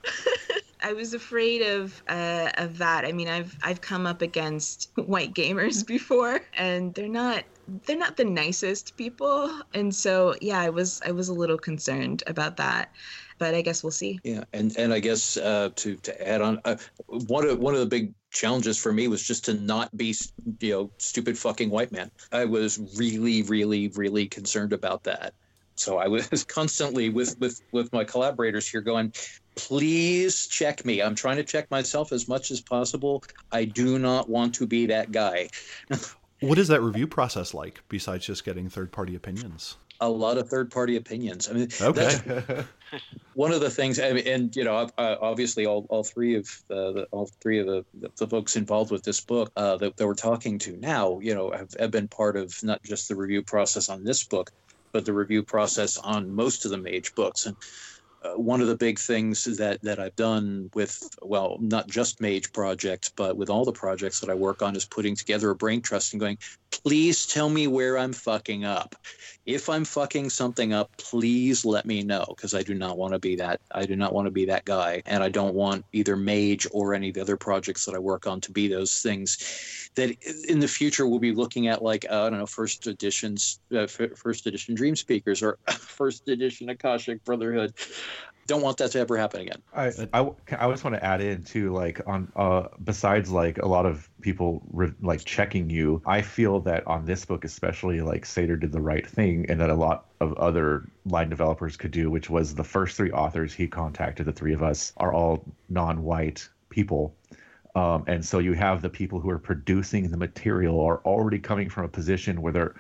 I was afraid of that. I mean, I've come up against white gamers before, and they're not the nicest people, and so yeah, I was a little concerned about that. But I guess we'll see. Yeah, and I guess to add on, one of the big challenges for me was just to not be stupid fucking white man. I was really, really, really concerned about that. So I was constantly with my collaborators here going, please check me. I'm trying to check myself as much as possible. I do not want to be that guy. What is that review process like, besides just getting third-party opinions? A lot of third-party opinions. I mean, okay. That's one of the things. I mean, and obviously, all three of the folks involved with this book that we're talking to now, have been part of not just the review process on this book, but the review process on most of the Mage books. And one of the big things that I've done with, well, not just Mage Project, but with all the projects that I work on, is putting together a brain trust and going, please tell me where I'm fucking up. If I'm fucking something up, please let me know, because I do not want to be that. I do not want to be that guy, and I don't want either Mage or any of the other projects that I work on to be those things that in the future we'll be looking at, like I don't know, first edition Dream Speakers or first edition Akashic Brotherhood. Don't want that to ever happen again. I just want to add in too, like on besides like a lot of people like checking you, I feel that on this book especially, like Sader did the right thing, and that a lot of other line developers could do, which was the first three authors he contacted, the three of us, are all non-white people. And so you have the people who are producing the material are already coming from a position where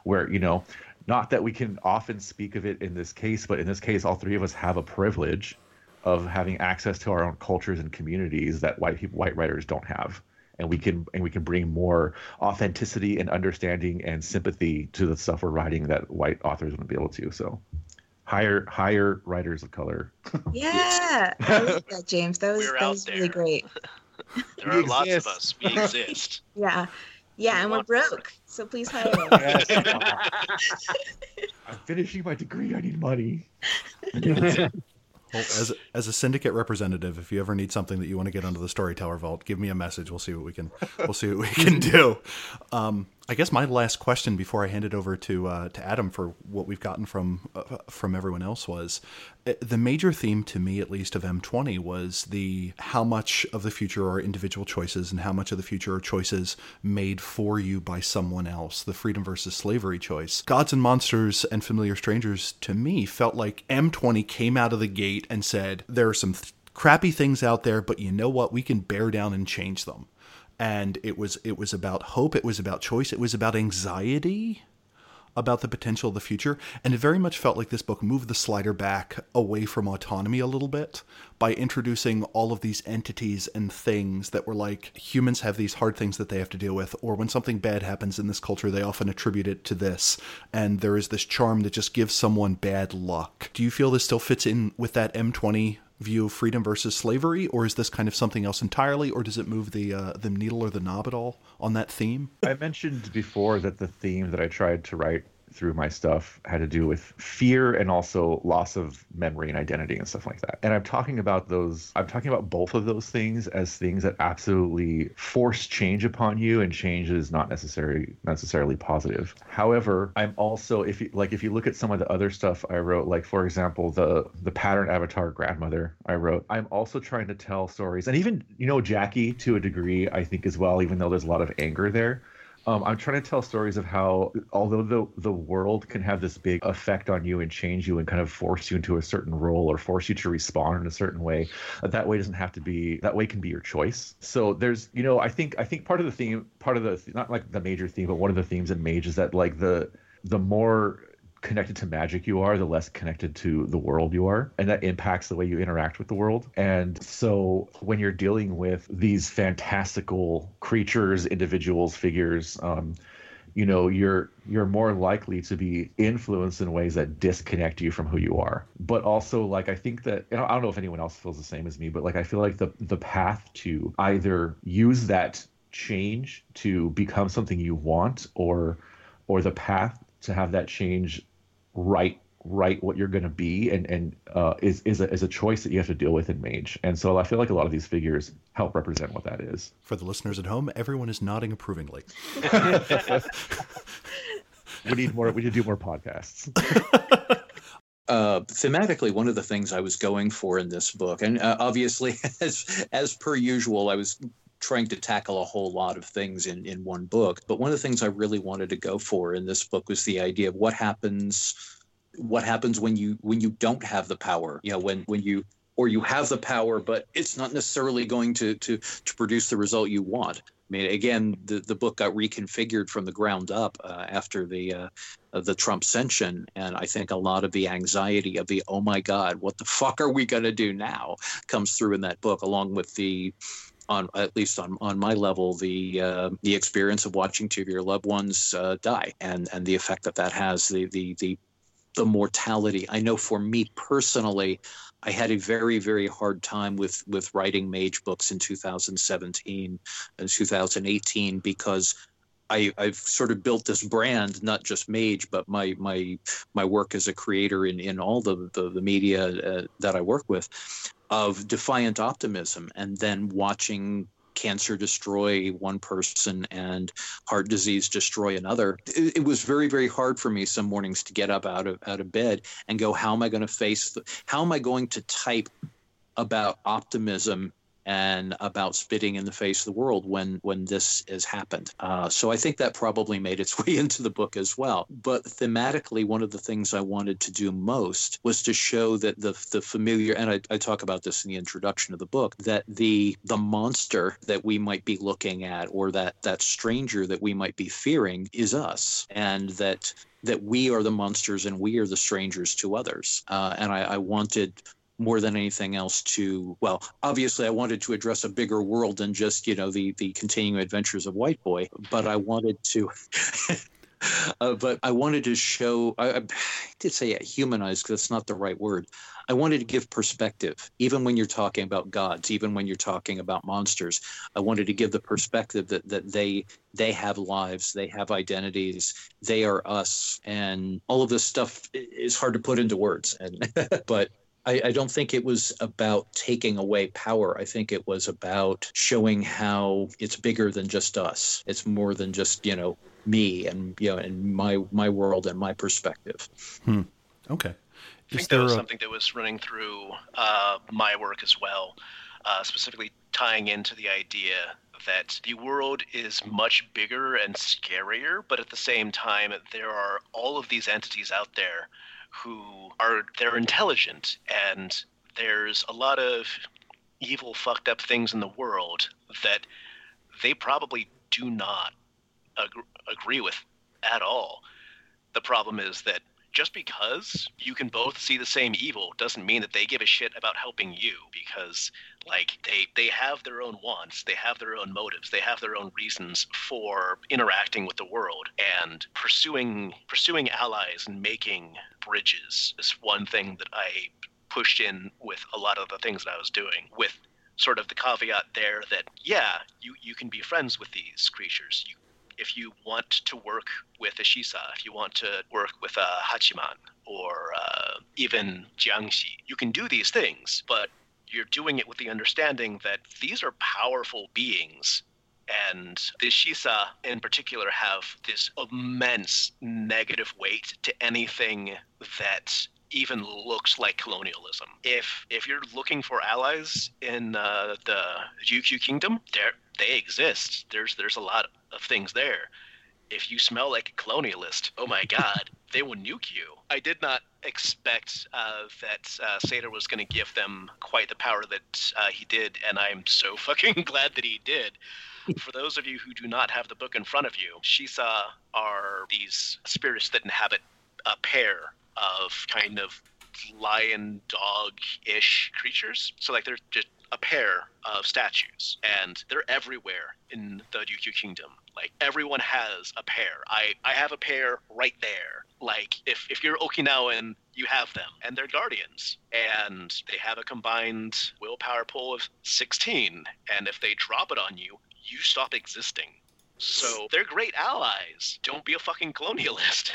not that we can often speak of it in this case, but in this case, all three of us have a privilege of having access to our own cultures and communities that white writers don't have, and we can bring more authenticity and understanding and sympathy to the stuff we're writing that white authors wouldn't be able to. So, hire writers of color. Yeah, I like that, James. That was really great. There are lots of us. We exist. Yeah. Yeah, and we're broke, so please hire us. Yes. I'm finishing my degree. I need money. Well, as a syndicate representative, if you ever need something that you want to get onto the Storyteller Vault, give me a message. We'll see what we can do. I guess my last question before I hand it over to Adam for what we've gotten from everyone else was, the major theme to me, at least, of M20 was the how much of the future are individual choices and how much of the future are choices made for you by someone else, the freedom versus slavery choice. Gods and Monsters and Familiar Strangers, to me, felt like M20 came out of the gate and said, there are some crappy things out there, but you know what? We can bear down and change them. And it was about hope, it was about choice, it was about anxiety about the potential of the future. And it very much felt like this book moved the slider back away from autonomy a little bit by introducing all of these entities and things that were like, humans have these hard things that they have to deal with, or when something bad happens in this culture, they often attribute it to this. And there is this charm that just gives someone bad luck. Do you feel this still fits in with that M20 view of freedom versus slavery, or is this kind of something else entirely, or does it move the needle or the knob at all on that theme? I mentioned before that the theme that I tried to write through my stuff had to do with fear and also loss of memory and identity and stuff like that. And I'm talking about both of those things as things that absolutely force change upon you, and change is not necessarily positive. However, I'm also, if you look at some of the other stuff I wrote, like for example, the pattern avatar grandmother I wrote, I'm also trying to tell stories, and even, Jackie to a degree, I think as well, even though there's a lot of anger there. I'm trying to tell stories of how, although the world can have this big effect on you and change you and kind of force you into a certain role or force you to respond in a certain way, that way doesn't have to be, that way can be your choice. So there's, I think part of the theme, not like the major theme, but one of the themes in Mage is that like the more connected to magic you are, the less connected to the world you are, and that impacts the way you interact with the world. And so when you're dealing with these fantastical creatures, individuals, figures, you're more likely to be influenced in ways that disconnect you from who you are. But also, like, I think that, I don't know if anyone else feels the same as me, but like I feel like the path to either use that change to become something you want, or the path to have that change right what you're going to be, and is a choice that you have to deal with in Mage. And so I feel like a lot of these figures help represent what that is. For the listeners at home, everyone is nodding approvingly. We need to do more podcasts. Thematically, one of the things I was going for in this book, and obviously as per usual, I was trying to tackle a whole lot of things in one book. But one of the things I really wanted to go for in this book was the idea of what happens when you don't have the power, when you have the power, but it's not necessarily going to produce the result you want. I mean, again, the book got reconfigured from the ground up after the Trump ascension, and I think a lot of the anxiety of the, oh my God, what the fuck are we going to do now, comes through in that book, along with at least on my level, the experience of watching two of your loved ones die, and the effect that has, the mortality. I know for me personally, I had a very, very hard time with writing Mage books in 2017 and 2018, because I've sort of built this brand, not just Mage, but my work as a creator in all the media that I work with, of defiant optimism, and then watching cancer destroy one person and heart disease destroy another. It was very, very hard for me some mornings to get up out of bed and go, how am I going to type about optimism and about spitting in the face of the world when this has happened. So I think that probably made its way into the book as well. But thematically, one of the things I wanted to do most was to show that the familiar, and I talk about this in the introduction of the book, that the monster that we might be looking at, or that stranger that we might be fearing, is us, and that we are the monsters and we are the strangers to others. And I wanted, more than anything else, obviously I wanted to address a bigger world than just, the continuing adventures of White Boy, but I wanted to show, I did say humanize, because that's not the right word. I wanted to give perspective, even when you're talking about gods, even when you're talking about monsters. I wanted to give the perspective that they have lives, they have identities, they are us, and all of this stuff is hard to put into words. But I don't think it was about taking away power. I think it was about showing how it's bigger than just us. It's more than just, me and, and my world and my perspective. Okay. I think that was something that was running through my work as well, specifically tying into the idea that the world is much bigger and scarier, but at the same time, there are all of these entities out there they're intelligent, and there's a lot of evil, fucked up things in the world that they probably do not agree with at all. The problem is that just because you can both see the same evil doesn't mean that they give a shit about helping you, because they have their own wants, they have their own motives, they have their own reasons for interacting with the world, and pursuing allies and making bridges is one thing that I pushed in with a lot of the things that I was doing, with sort of the caveat there that, yeah, you can be friends with these creatures. If you want to work with a Shisa, if you want to work with a Hachiman, or even Jiangxi, you can do these things, but you're doing it with the understanding that these are powerful beings, and the Shisa in particular have this immense negative weight to anything that even looks like colonialism. If you're looking for allies in the Ryukyu Kingdom, they exist. There's a lot of things there. If you smell like a colonialist, oh my god, they will nuke you. I did not expect that Seder was going to give them quite the power that he did, and I'm so fucking glad that he did. For those of you who do not have the book in front of you, Shisa are these spirits that inhabit a pair of kind of lion dog-ish creatures. So they're just a pair of statues, and they're everywhere in the Ryukyu Kingdom. Everyone has a pair. I have a pair right there. If you're Okinawan, you have them, and they're guardians, and they have a combined willpower pool of 16, and if they drop it on you, you stop existing. So they're great allies. Don't be a fucking colonialist.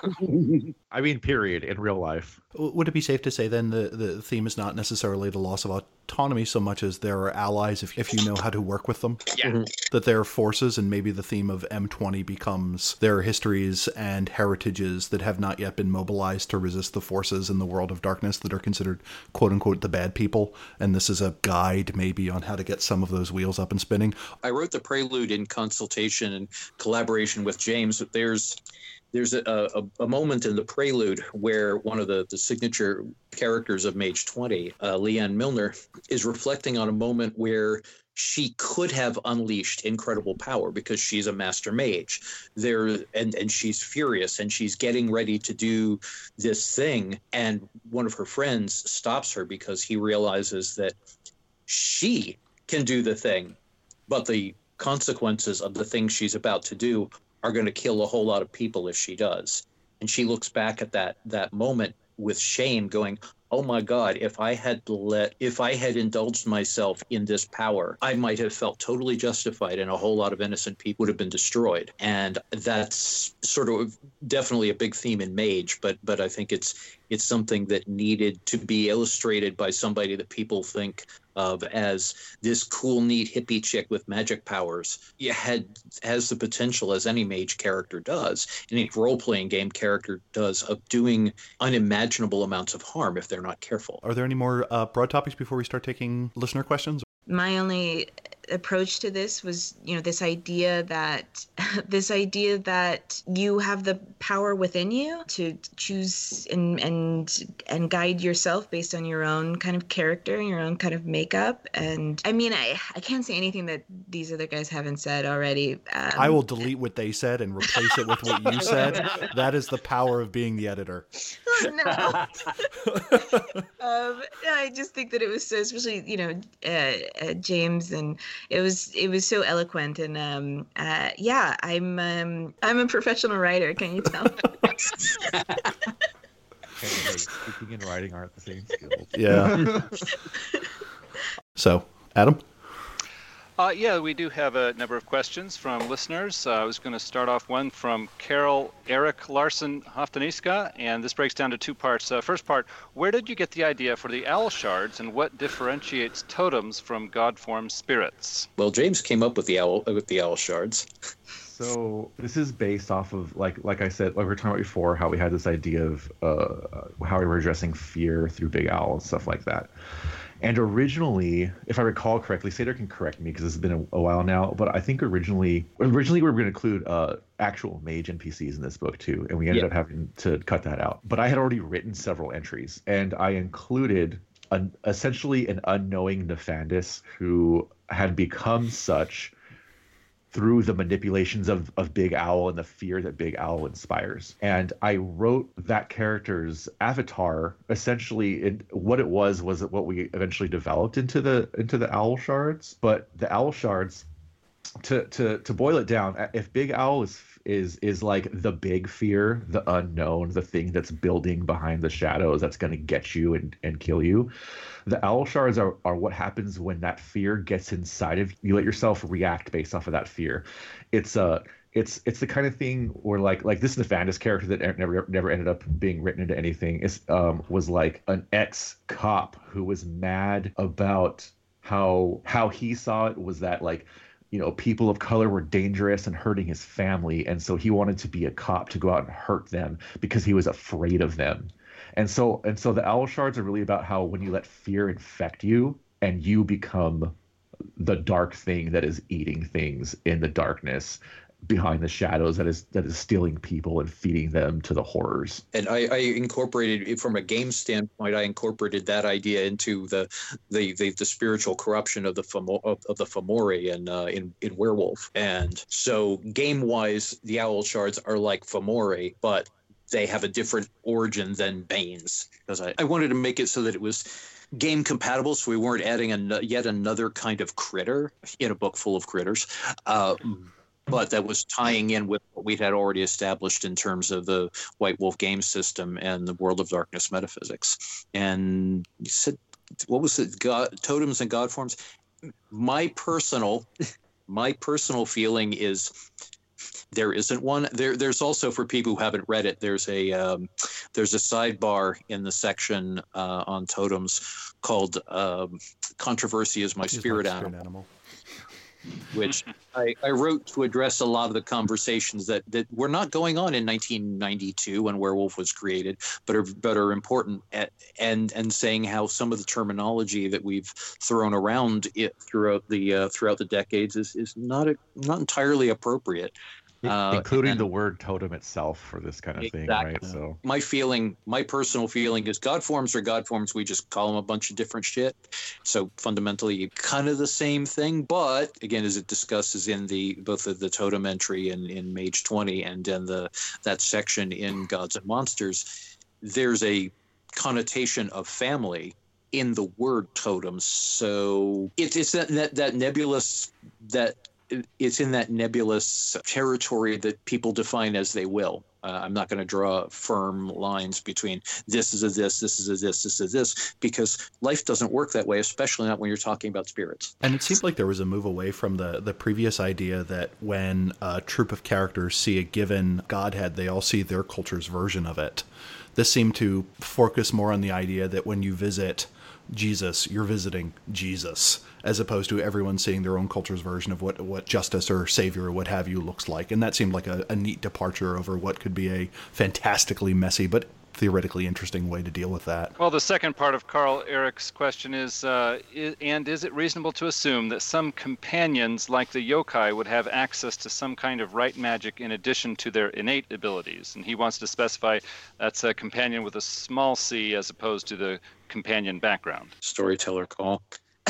I mean, period, in real life. Would it be safe to say then the theme is not necessarily the loss of autonomy so much as there are allies if you know how to work with them? Yeah. That there are forces, and maybe the theme of M20 becomes there are histories and heritages that have not yet been mobilized to resist the forces in the world of darkness that are considered quote-unquote the bad people, and this is a guide maybe on how to get some of those wheels up and spinning. I wrote the prelude in consultation and collaboration with James. There's a moment in the prelude where one of the signature characters of Mage 20, Leanne Milner, is reflecting on a moment where she could have unleashed incredible power because she's a master mage and she's furious and she's getting ready to do this thing. And one of her friends stops her because he realizes that she can do the thing, but the consequences of the thing she's about to do are going to kill a whole lot of people if she does. And she looks back at that moment with shame, going, oh my God, if I had indulged myself in this power, I might have felt totally justified and a whole lot of innocent people would have been destroyed. And that's sort of definitely a big theme in Mage, but I think it's something that needed to be illustrated by somebody that people think of as this cool, neat hippie chick with magic powers. Has the potential, as any mage character does, any role-playing game character does, of doing unimaginable amounts of harm if they're not careful. Are there any more broad topics before we start taking listener questions? My only approach to this was, this idea that you have the power within you to choose and guide yourself based on your own kind of character and your own kind of makeup. And I mean, I can't say anything that these other guys haven't said already. I will delete what they said and replace it with what you said. That is the power of being the editor. No. I just think that it was so, especially, James, and it was so eloquent, and I'm a professional writer. Can you tell? Speaking and writing aren't the same skills. Yeah. So, Adam? Yeah, we do have a number of questions from listeners. I was going to start off one from Carol Eric Larson Hoftaniska, and this breaks down to two parts. First part, where did you get the idea for the owl shards, and what differentiates totems from God-formed spirits? Well, James came up with the owl shards. So this is based off of, like I said, like we were talking about before, how we had this idea of how we were addressing fear through Big Owl and stuff like that. And originally, if I recall correctly, Sater can correct me because it's been a while now, but I think originally we were going to include actual mage NPCs in this book too, and we ended up having to cut that out. But I had already written several entries, and I included essentially an unknowing Nefandis who had become such through the manipulations of Big Owl and the fear that Big Owl inspires. And I wrote that character's avatar, essentially what it was what we eventually developed into the owl shards. But the owl shards, to boil it down, if Big Owl is like the big fear, the unknown, the thing that's building behind the shadows that's going to get you and kill you, the owl shards are what happens when that fear gets inside of you. You let yourself react based off of that fear. It's the kind of thing where like this Nefandis character that never ended up being written into anything was like an ex-cop who was mad about how he saw it was that, like, you know, people of color were dangerous and hurting his family, and so he wanted to be a cop to go out and hurt them because he was afraid of them. And so the owl shards are really about how when you let fear infect you and you become the dark thing that is eating things in the darkness behind the shadows, that is stealing people and feeding them to the horrors. And I incorporated it from a game standpoint. I incorporated that idea into the spiritual corruption of the Fomori in Werewolf. And so game wise, the owl shards are like Fomori, but they have a different origin than Banes, because I wanted to make it so that it was game compatible, so we weren't adding yet another kind of critter in a book full of critters. But that was tying in with what we had already established in terms of the White Wolf game system and the World of Darkness metaphysics. And you said, what was it? Totems and God forms. My personal feeling is there isn't one. There's also, for people who haven't read it, there's a sidebar in the section on totems called "Controversy is my spirit animal," which I wrote to address a lot of the conversations that were not going on in 1992 when Werewolf was created, but are important, and saying how some of the terminology that we've thrown around throughout the decades is not entirely appropriate. Including the word totem itself for this kind of thing, right? So my personal feeling is God forms are God forms. We just call them a bunch of different shit. So fundamentally, kind of the same thing. But again, as it discusses in both the totem entry in Mage 20 and in that section in Gods and Monsters, there's a connotation of family in the word totems. So it's that nebulous that. It's in that nebulous territory that people define as they will. I'm not going to draw firm lines between this is a this is a this is a this, because life doesn't work that way, especially not when you're talking about spirits. And it seemed like there was a move away from the previous idea that when a troop of characters see a given godhead, they all see their culture's version of it. This seemed to focus more on the idea that when you visit Jesus, you're visiting Jesus, as opposed to everyone seeing their own culture's version of what justice or savior or what have you looks like. And that seemed like a neat departure over what could be a fantastically messy but theoretically interesting way to deal with that. Well, the second part of Carl Eric's question is it reasonable to assume that some companions like the yokai would have access to some kind of right magic in addition to their innate abilities? And he wants to specify that's a companion with a small c as opposed to the companion background. Storyteller call.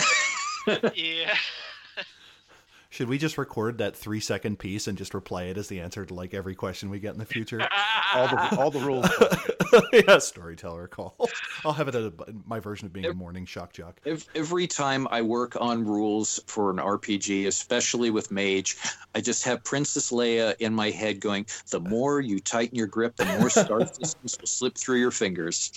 Yeah. Should we just record that 3-second piece and just replay it as the answer to like every question we get in the future? all the rules. Yeah, storyteller call. I'll have it as my version of being a morning shock jock. Every time I work on rules for an RPG, especially with Mage, I just have Princess Leia in my head going, the more you tighten your grip, the more star systems will slip through your fingers.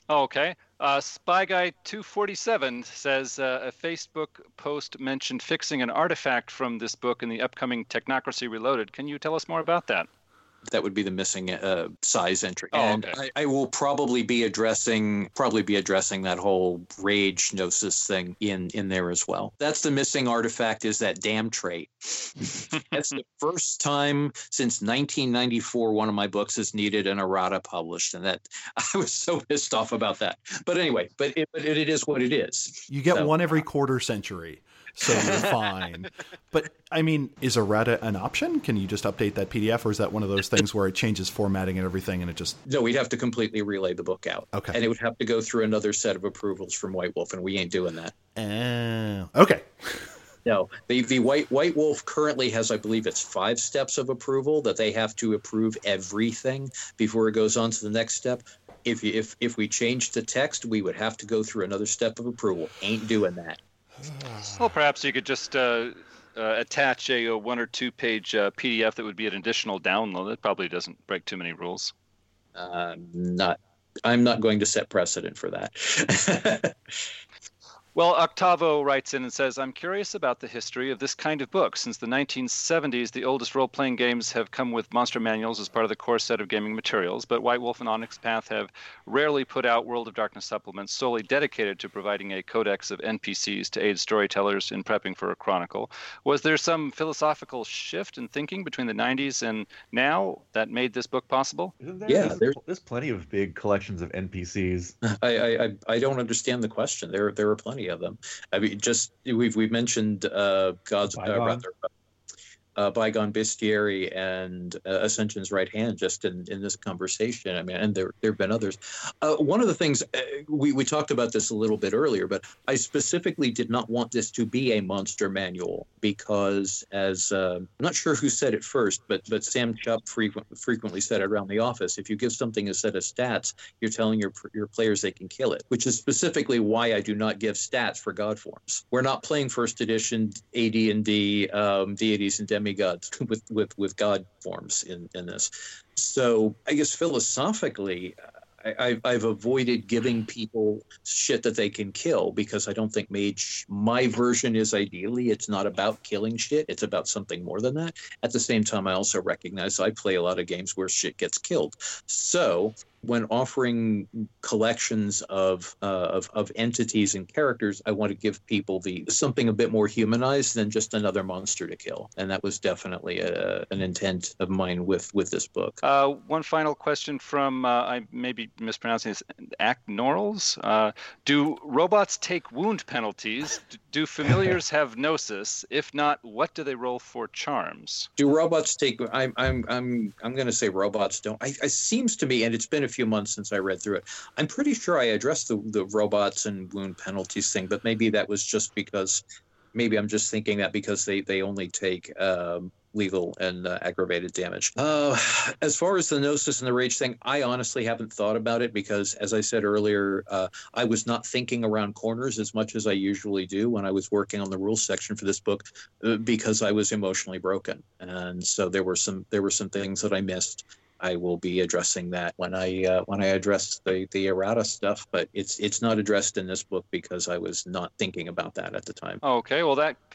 Oh, okay. Spy Guy 247 says a Facebook post mentioned fixing an artifact from this book in the upcoming Technocracy Reloaded. Can you tell us more about that? That would be the missing size entry. Oh, and okay. I will probably be addressing that whole rage gnosis thing in there as well. That's the missing artifact, is that damn trait. That's the first time since 1994 one of my books has needed an errata published, and that I was so pissed off about that. But anyway, but it is what it is. You get one every quarter century, so you're fine. But I mean, is errata an option? Can you just update that PDF, or is that one of those things where it changes formatting and everything and it just... No, we'd have to completely relay the book out. Okay. And it would have to go through another set of approvals from White Wolf, and we ain't doing that. Okay. No, the White Wolf currently has, I believe it's 5 steps of approval that they have to approve everything before it goes on to the next step. If we change the text, we would have to go through another step of approval. Ain't doing that. Well, perhaps you could just attach a 1 or 2 page PDF that would be an additional download. That probably doesn't break too many rules. I'm not going to set precedent for that. Well, Octavo writes in and says, I'm curious about the history of this kind of book. Since the 1970s, the oldest role-playing games have come with monster manuals as part of the core set of gaming materials, but White Wolf and Onyx Path have rarely put out World of Darkness supplements solely dedicated to providing a codex of NPCs to aid storytellers in prepping for a chronicle. Was there some philosophical shift in thinking between the 90s and now that made this book possible? Isn't there? Yeah, there's plenty of big collections of NPCs. I don't understand the question. There are plenty of them. I mean, just we've mentioned Bygone Bestiary and Ascension's Right Hand just in this conversation. I mean, and there have been others. One of the things we talked about this a little bit earlier, but I specifically did not want this to be a monster manual because, as I'm not sure who said it first, but Sam Chupp frequently said it around the office. If you give something a set of stats, you're telling your players they can kill it, which is specifically why I do not give stats for god forms. We're not playing first edition AD&D deities and demigods with god forms in this. So I guess philosophically, I've avoided giving people shit that they can kill because I don't think my version is ideally, it's not about killing shit. It's about something more than that. At the same time, I also recognize I play a lot of games where shit gets killed. So when offering collections of entities and characters, I want to give people something a bit more humanized than just another monster to kill. And that was definitely an intent of mine with this book. One final question from, I may be mispronouncing this, Acnorals. Do robots take wound penalties? Do familiars have gnosis? If not, what do they roll for charms? Do robots take? I'm going to say robots don't. It seems to me, and it's been a few months since I read through it. I'm pretty sure I addressed the robots and wound penalties thing, but maybe that was just because. Maybe I'm just thinking that because they only take lethal and aggravated damage. As far as the Gnosis and the Rage thing, I honestly haven't thought about it because, as I said earlier, I was not thinking around corners as much as I usually do when I was working on the rules section for this book because I was emotionally broken. And so there were some things that I missed. I will be addressing that when I address the errata stuff, but it's not addressed in this book because I was not thinking about that at the time. Okay, well that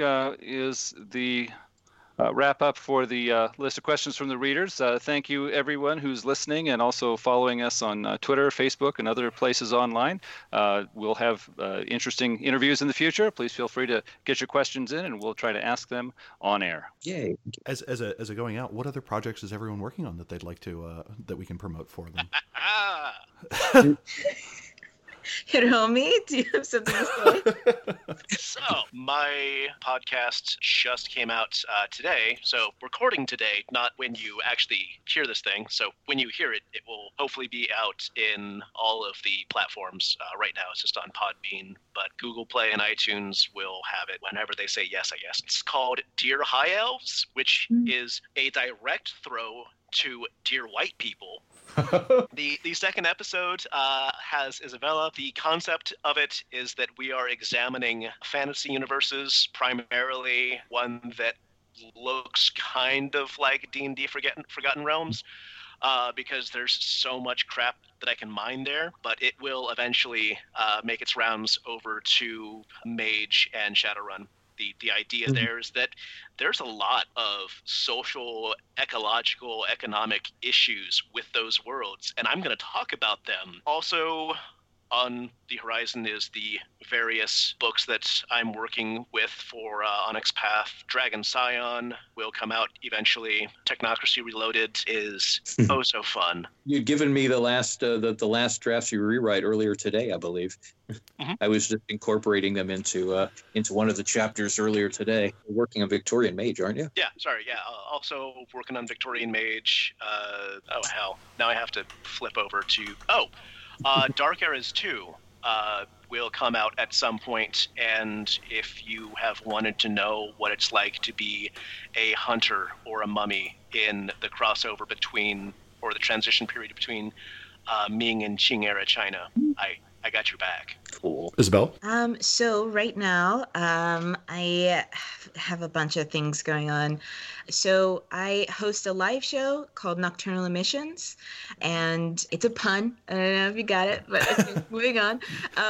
is the wrap up for the list of questions from the readers. Thank you everyone who's listening and also following us on Twitter, Facebook, and other places online. We'll have interesting interviews in the future. Please feel free to get your questions in and we'll try to ask them on air. Yay. As a going out, what other projects is everyone working on that they'd like to that we can promote for them? Hiromi, do you have something to say? So, my podcast just came out today. So, recording today, not when you actually hear this thing. So, when you hear it, it will hopefully be out in all of the platforms. Right now, it's just on Podbean, but Google Play and iTunes will have it whenever they say yes, I guess. It's called Dear High Elves, which is a direct throw to Dear White People. The second episode has Isabella. The concept of it is that we are examining fantasy universes, primarily one that looks kind of like D&D Forgotten Realms. because there's so much crap that I can mine there, but it will eventually make its rounds over to Mage and Shadowrun. The idea there is that there's a lot of social, ecological, economic issues with those worlds, and I'm going to talk about them. Also, on the horizon is the various books that I'm working with for Onyx Path. Dragon Scion will come out eventually. Technocracy Reloaded is oh so fun. You'd given me the last drafts you rewrite earlier today, I believe. Mm-hmm. I was just incorporating them into one of the chapters earlier today. You're working on Victorian Mage, aren't you? Yeah, sorry, yeah. Also working on Victorian Mage. Oh hell, now I have to flip over to Dark Eras 2 will come out at some point, and if you have wanted to know what it's like to be a hunter or a mummy in the crossover between, or the transition period between Ming and Qing era China, I got your back. Cool. Isabel? So right now, I have a bunch of things going on. So I host a live show called Nocturnal Emissions, and it's a pun. I don't know if you got it, but okay, moving on.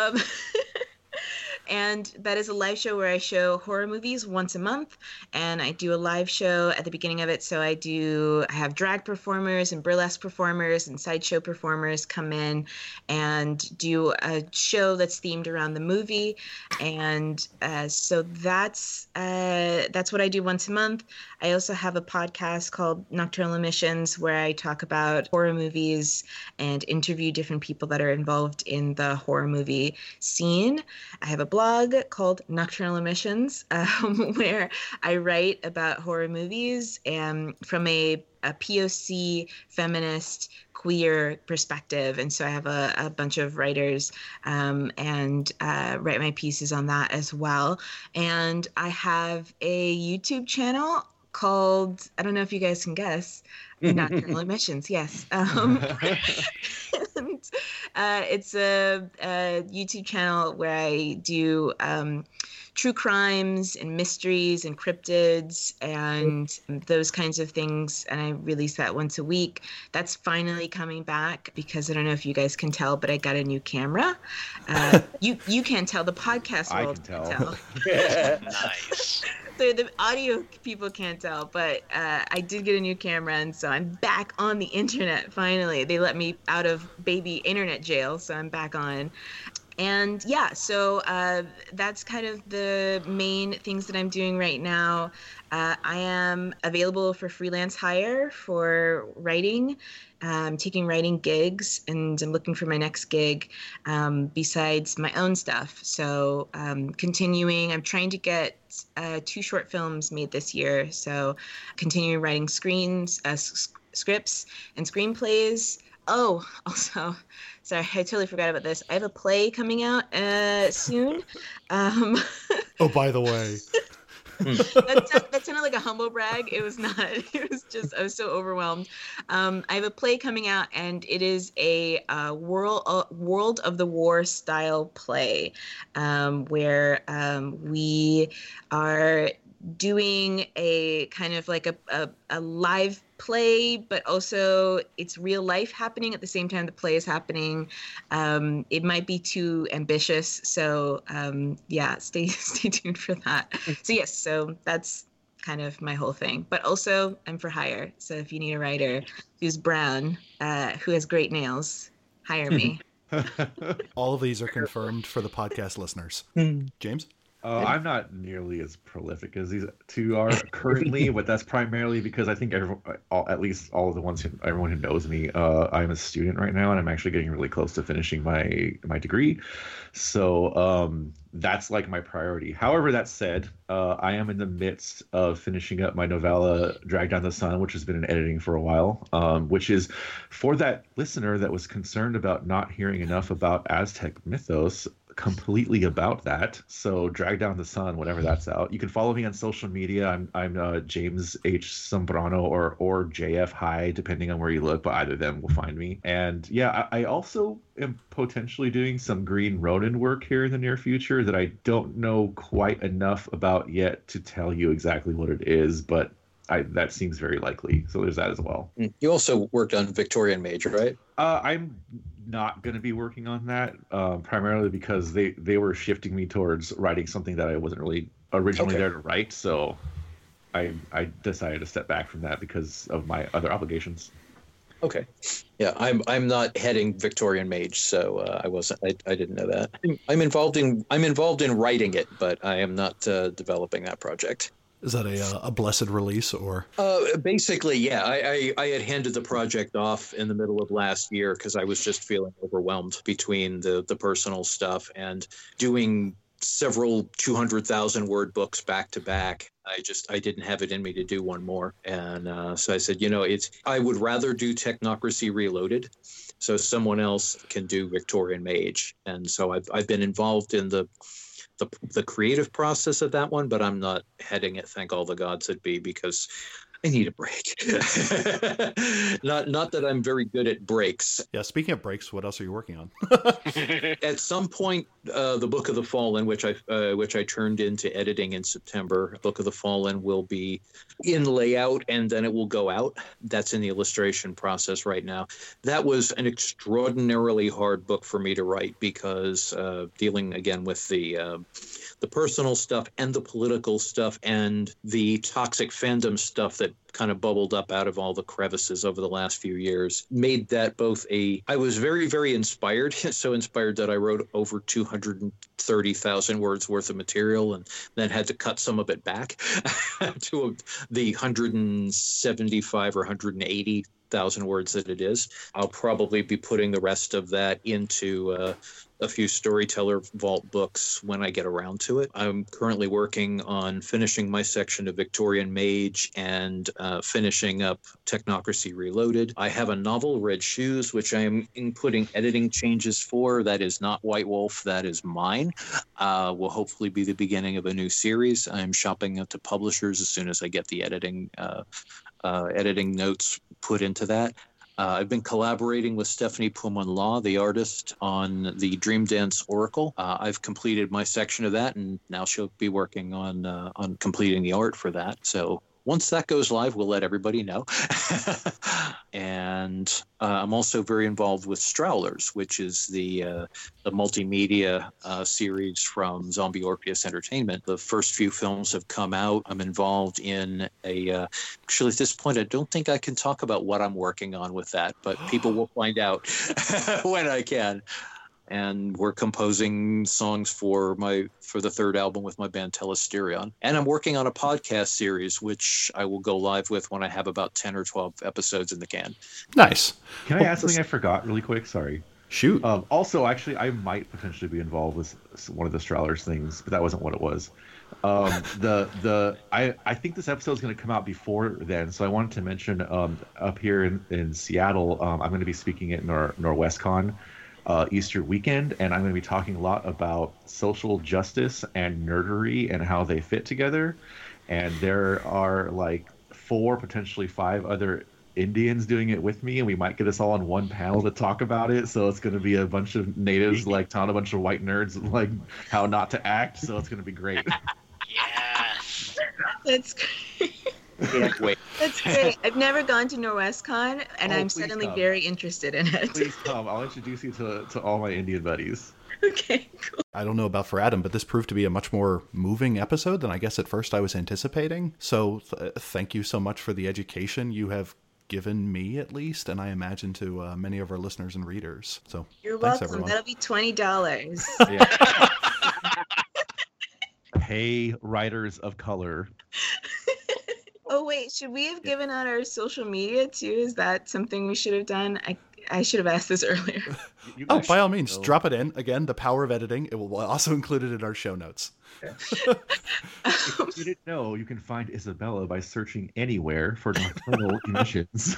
And that is a live show where I show horror movies once a month, and I do a live show at the beginning of it. So I have drag performers and burlesque performers and sideshow performers come in and do a show that's themed around the movie. And so that's what I do once a month. I also have a podcast called Nocturnal Emissions where I talk about horror movies and interview different people that are involved in the horror movie scene. I have a blog called Nocturnal Emissions where I write about horror movies from a POC, feminist, queer perspective. And so I have a bunch of writers and write my pieces on that as well. And I have a YouTube channel called, I don't know if you guys can guess, Nocturnal Emissions, yes. And, it's a YouTube channel where I do true crimes and mysteries and cryptids and those kinds of things, and I release that once a week. That's finally coming back because I don't know if you guys can tell, but I got a new camera. You can't tell, the podcast world can tell. Nice. So the audio people can't tell, but I did get a new camera, and so I'm back on the internet finally. They let me out of baby internet jail, so I'm back on. And yeah, so that's kind of the main things that I'm doing right now. I am available for freelance hire for writing. I'm taking writing gigs, and I'm looking for my next gig besides my own stuff. So continuing, I'm trying to get 2 short films made this year. So continuing writing scripts and screenplays. Oh, also, sorry, I totally forgot about this. I have a play coming out soon. Oh, by the way. That sounded like a humble brag. It was not. It was just, I was so overwhelmed. I have a play coming out, and it is a World of the War style play where we are doing a kind of like a live play, but also it's real life happening at the same time the play is happening. It might be too ambitious, so stay tuned for that. So yes, so that's kind of my whole thing. But also I'm for hire, so if you need a writer who's brown, who has great nails, hire me. All of these are confirmed for the podcast listeners. James? I'm not nearly as prolific as these two are currently, but that's primarily because I think at least all of the ones, everyone who knows me, I'm a student right now, and I'm actually getting really close to finishing my degree. So that's like my priority. However, that said, I am in the midst of finishing up my novella Drag Down the Sun, which has been in editing for a while, which is for that listener that was concerned about not hearing enough about Aztec mythos. Completely about that. So Drag Down the Sun, whenever that's out. You can follow me on social media. I'm James H. Zambrano or JF High, depending on where you look, but either of them will find me. And yeah, I also am potentially doing some Green Ronin work here in the near future that I don't know quite enough about yet to tell you exactly what it is, but that seems very likely. So there's that as well. You also worked on Victorian Mage, right? I'm not going to be working on that, primarily because they were shifting me towards writing something that I wasn't really originally there to write. So I decided to step back from that because of my other obligations. Okay. Yeah, I'm not heading Victorian Mage, so I didn't know that. I'm involved in writing it, but I am not developing that project. Is that a blessed release, or? Basically, yeah. I had handed the project off in the middle of last year because I was just feeling overwhelmed between the personal stuff and doing several 200,000 word books back to back. I didn't have it in me to do one more. And so I said, I would rather do Technocracy Reloaded so someone else can do Victorian Mage. And so I've been involved in the creative process of that one, but I'm not heading it, thank all the gods that be, because I need a break. Not that I'm very good at breaks. Yeah, speaking of breaks, what else are you working on? At some point, the Book of the Fallen, which I turned into editing in September, Book of the Fallen will be in layout and then it will go out. That's in the illustration process right now. That was an extraordinarily hard book for me to write because dealing again with the personal stuff and the political stuff and the toxic fandom stuff that kind of bubbled up out of all the crevices over the last few years made that I was very, very inspired. So inspired that I wrote over 230,000 words worth of material and then had to cut some of it back to the 175 or 180,000 words that it is. I'll probably be putting the rest of that into a few Storyteller Vault books when I get around to it. I'm currently working on finishing my section of Victorian Mage and finishing up Technocracy Reloaded. I have a novel, Red Shoes, which I am inputting editing changes for. That is not White Wolf. That is mine. Will hopefully be the beginning of a new series. I'm shopping out to publishers as soon as I get the editing notes put into that. I've been collaborating with Stephanie Poumonlaw, the artist, on the Dream Dance Oracle. I've completed my section of that, and now she'll be working on completing the art for that. So once that goes live, we'll let everybody know. And I'm also very involved with Strowlers, which is the multimedia series from Zombie Orpheus Entertainment. The first few films have come out. I'm involved in actually at this point, I don't think I can talk about what I'm working on with that, but people will find out when I can. And we're composing songs for the third album with my band Telesterion. And I'm working on a podcast series, which I will go live with when I have about 10 or 12 episodes in the can. Nice. Can I ask something I forgot really quick? Sorry. Shoot. Also, actually, I might potentially be involved with one of the Strowlers things, but that wasn't what it was. I think this episode is going to come out before then, so I wanted to mention up here in Seattle, I'm going to be speaking at NorwestCon Easter weekend, and I'm going to be talking a lot about social justice and nerdery and how they fit together. And there are like 4, potentially 5 other Indians doing it with me, and we might get us all on one panel to talk about it. So it's going to be a bunch of natives like telling a bunch of white nerds like how not to act. So it's going to be great. Yes. That's great. Wait. That's great. I've never gone to NorwestCon, and I'm suddenly come. very interested in it. Please come. I'll introduce you to all my Indian buddies. Okay, cool. I don't know about for Adam, but this proved to be a much more moving episode than I guess at first I was anticipating. So thank you so much for the education you have given me, at least, and I imagine to many of our listeners and readers. So You're thanks, welcome. everyone. That'll be $20. Yeah. Pay writers of color. Oh wait, should we have given out our social media too? Is that something we should have done? I should have asked this earlier. Oh, by all means, drop it in. Again, the power of editing. It will also include it in our show notes. If you didn't know, you can find Isabella by searching anywhere for nocturnal emissions.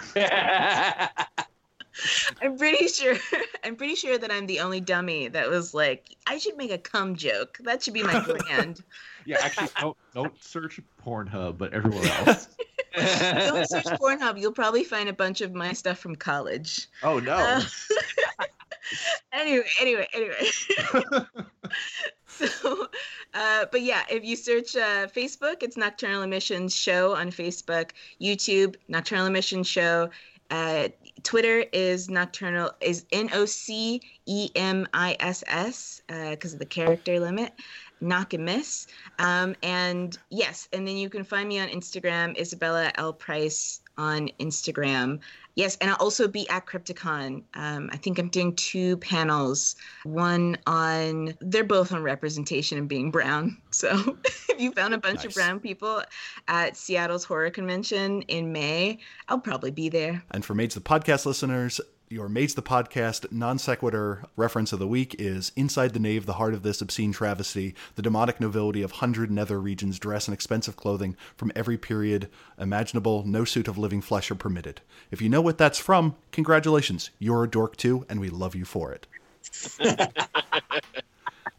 I'm pretty sure that I'm the only dummy that was like, I should make a cum joke. That should be my brand. Yeah, actually, don't search Pornhub, but everywhere else. Don't search Pornhub. You'll probably find a bunch of my stuff from college. Oh, no. Anyway. But yeah, if you search Facebook, it's Nocturnal Emissions Show on Facebook. YouTube, Nocturnal Emissions Show. Twitter is Nocturnal, is NOCEMISS, because of the character limit. Knock and Miss. And yes, and then you can find me on Instagram, Isabella L. Price on Instagram. Yes, and I'll also be at Crypticon. I think I'm doing 2 panels. They're both on representation and being brown. So if you found a bunch of brown people at Seattle's Horror Convention in May, I'll probably be there. And for Maids the Podcast listeners, your Maids the Podcast non sequitur reference of the week is inside the nave, the heart of this obscene travesty, the demonic nobility of 100 nether regions dress in expensive clothing from every period imaginable, no suit of living flesh are permitted. If you know what that's from, congratulations, you're a dork too, and we love you for it.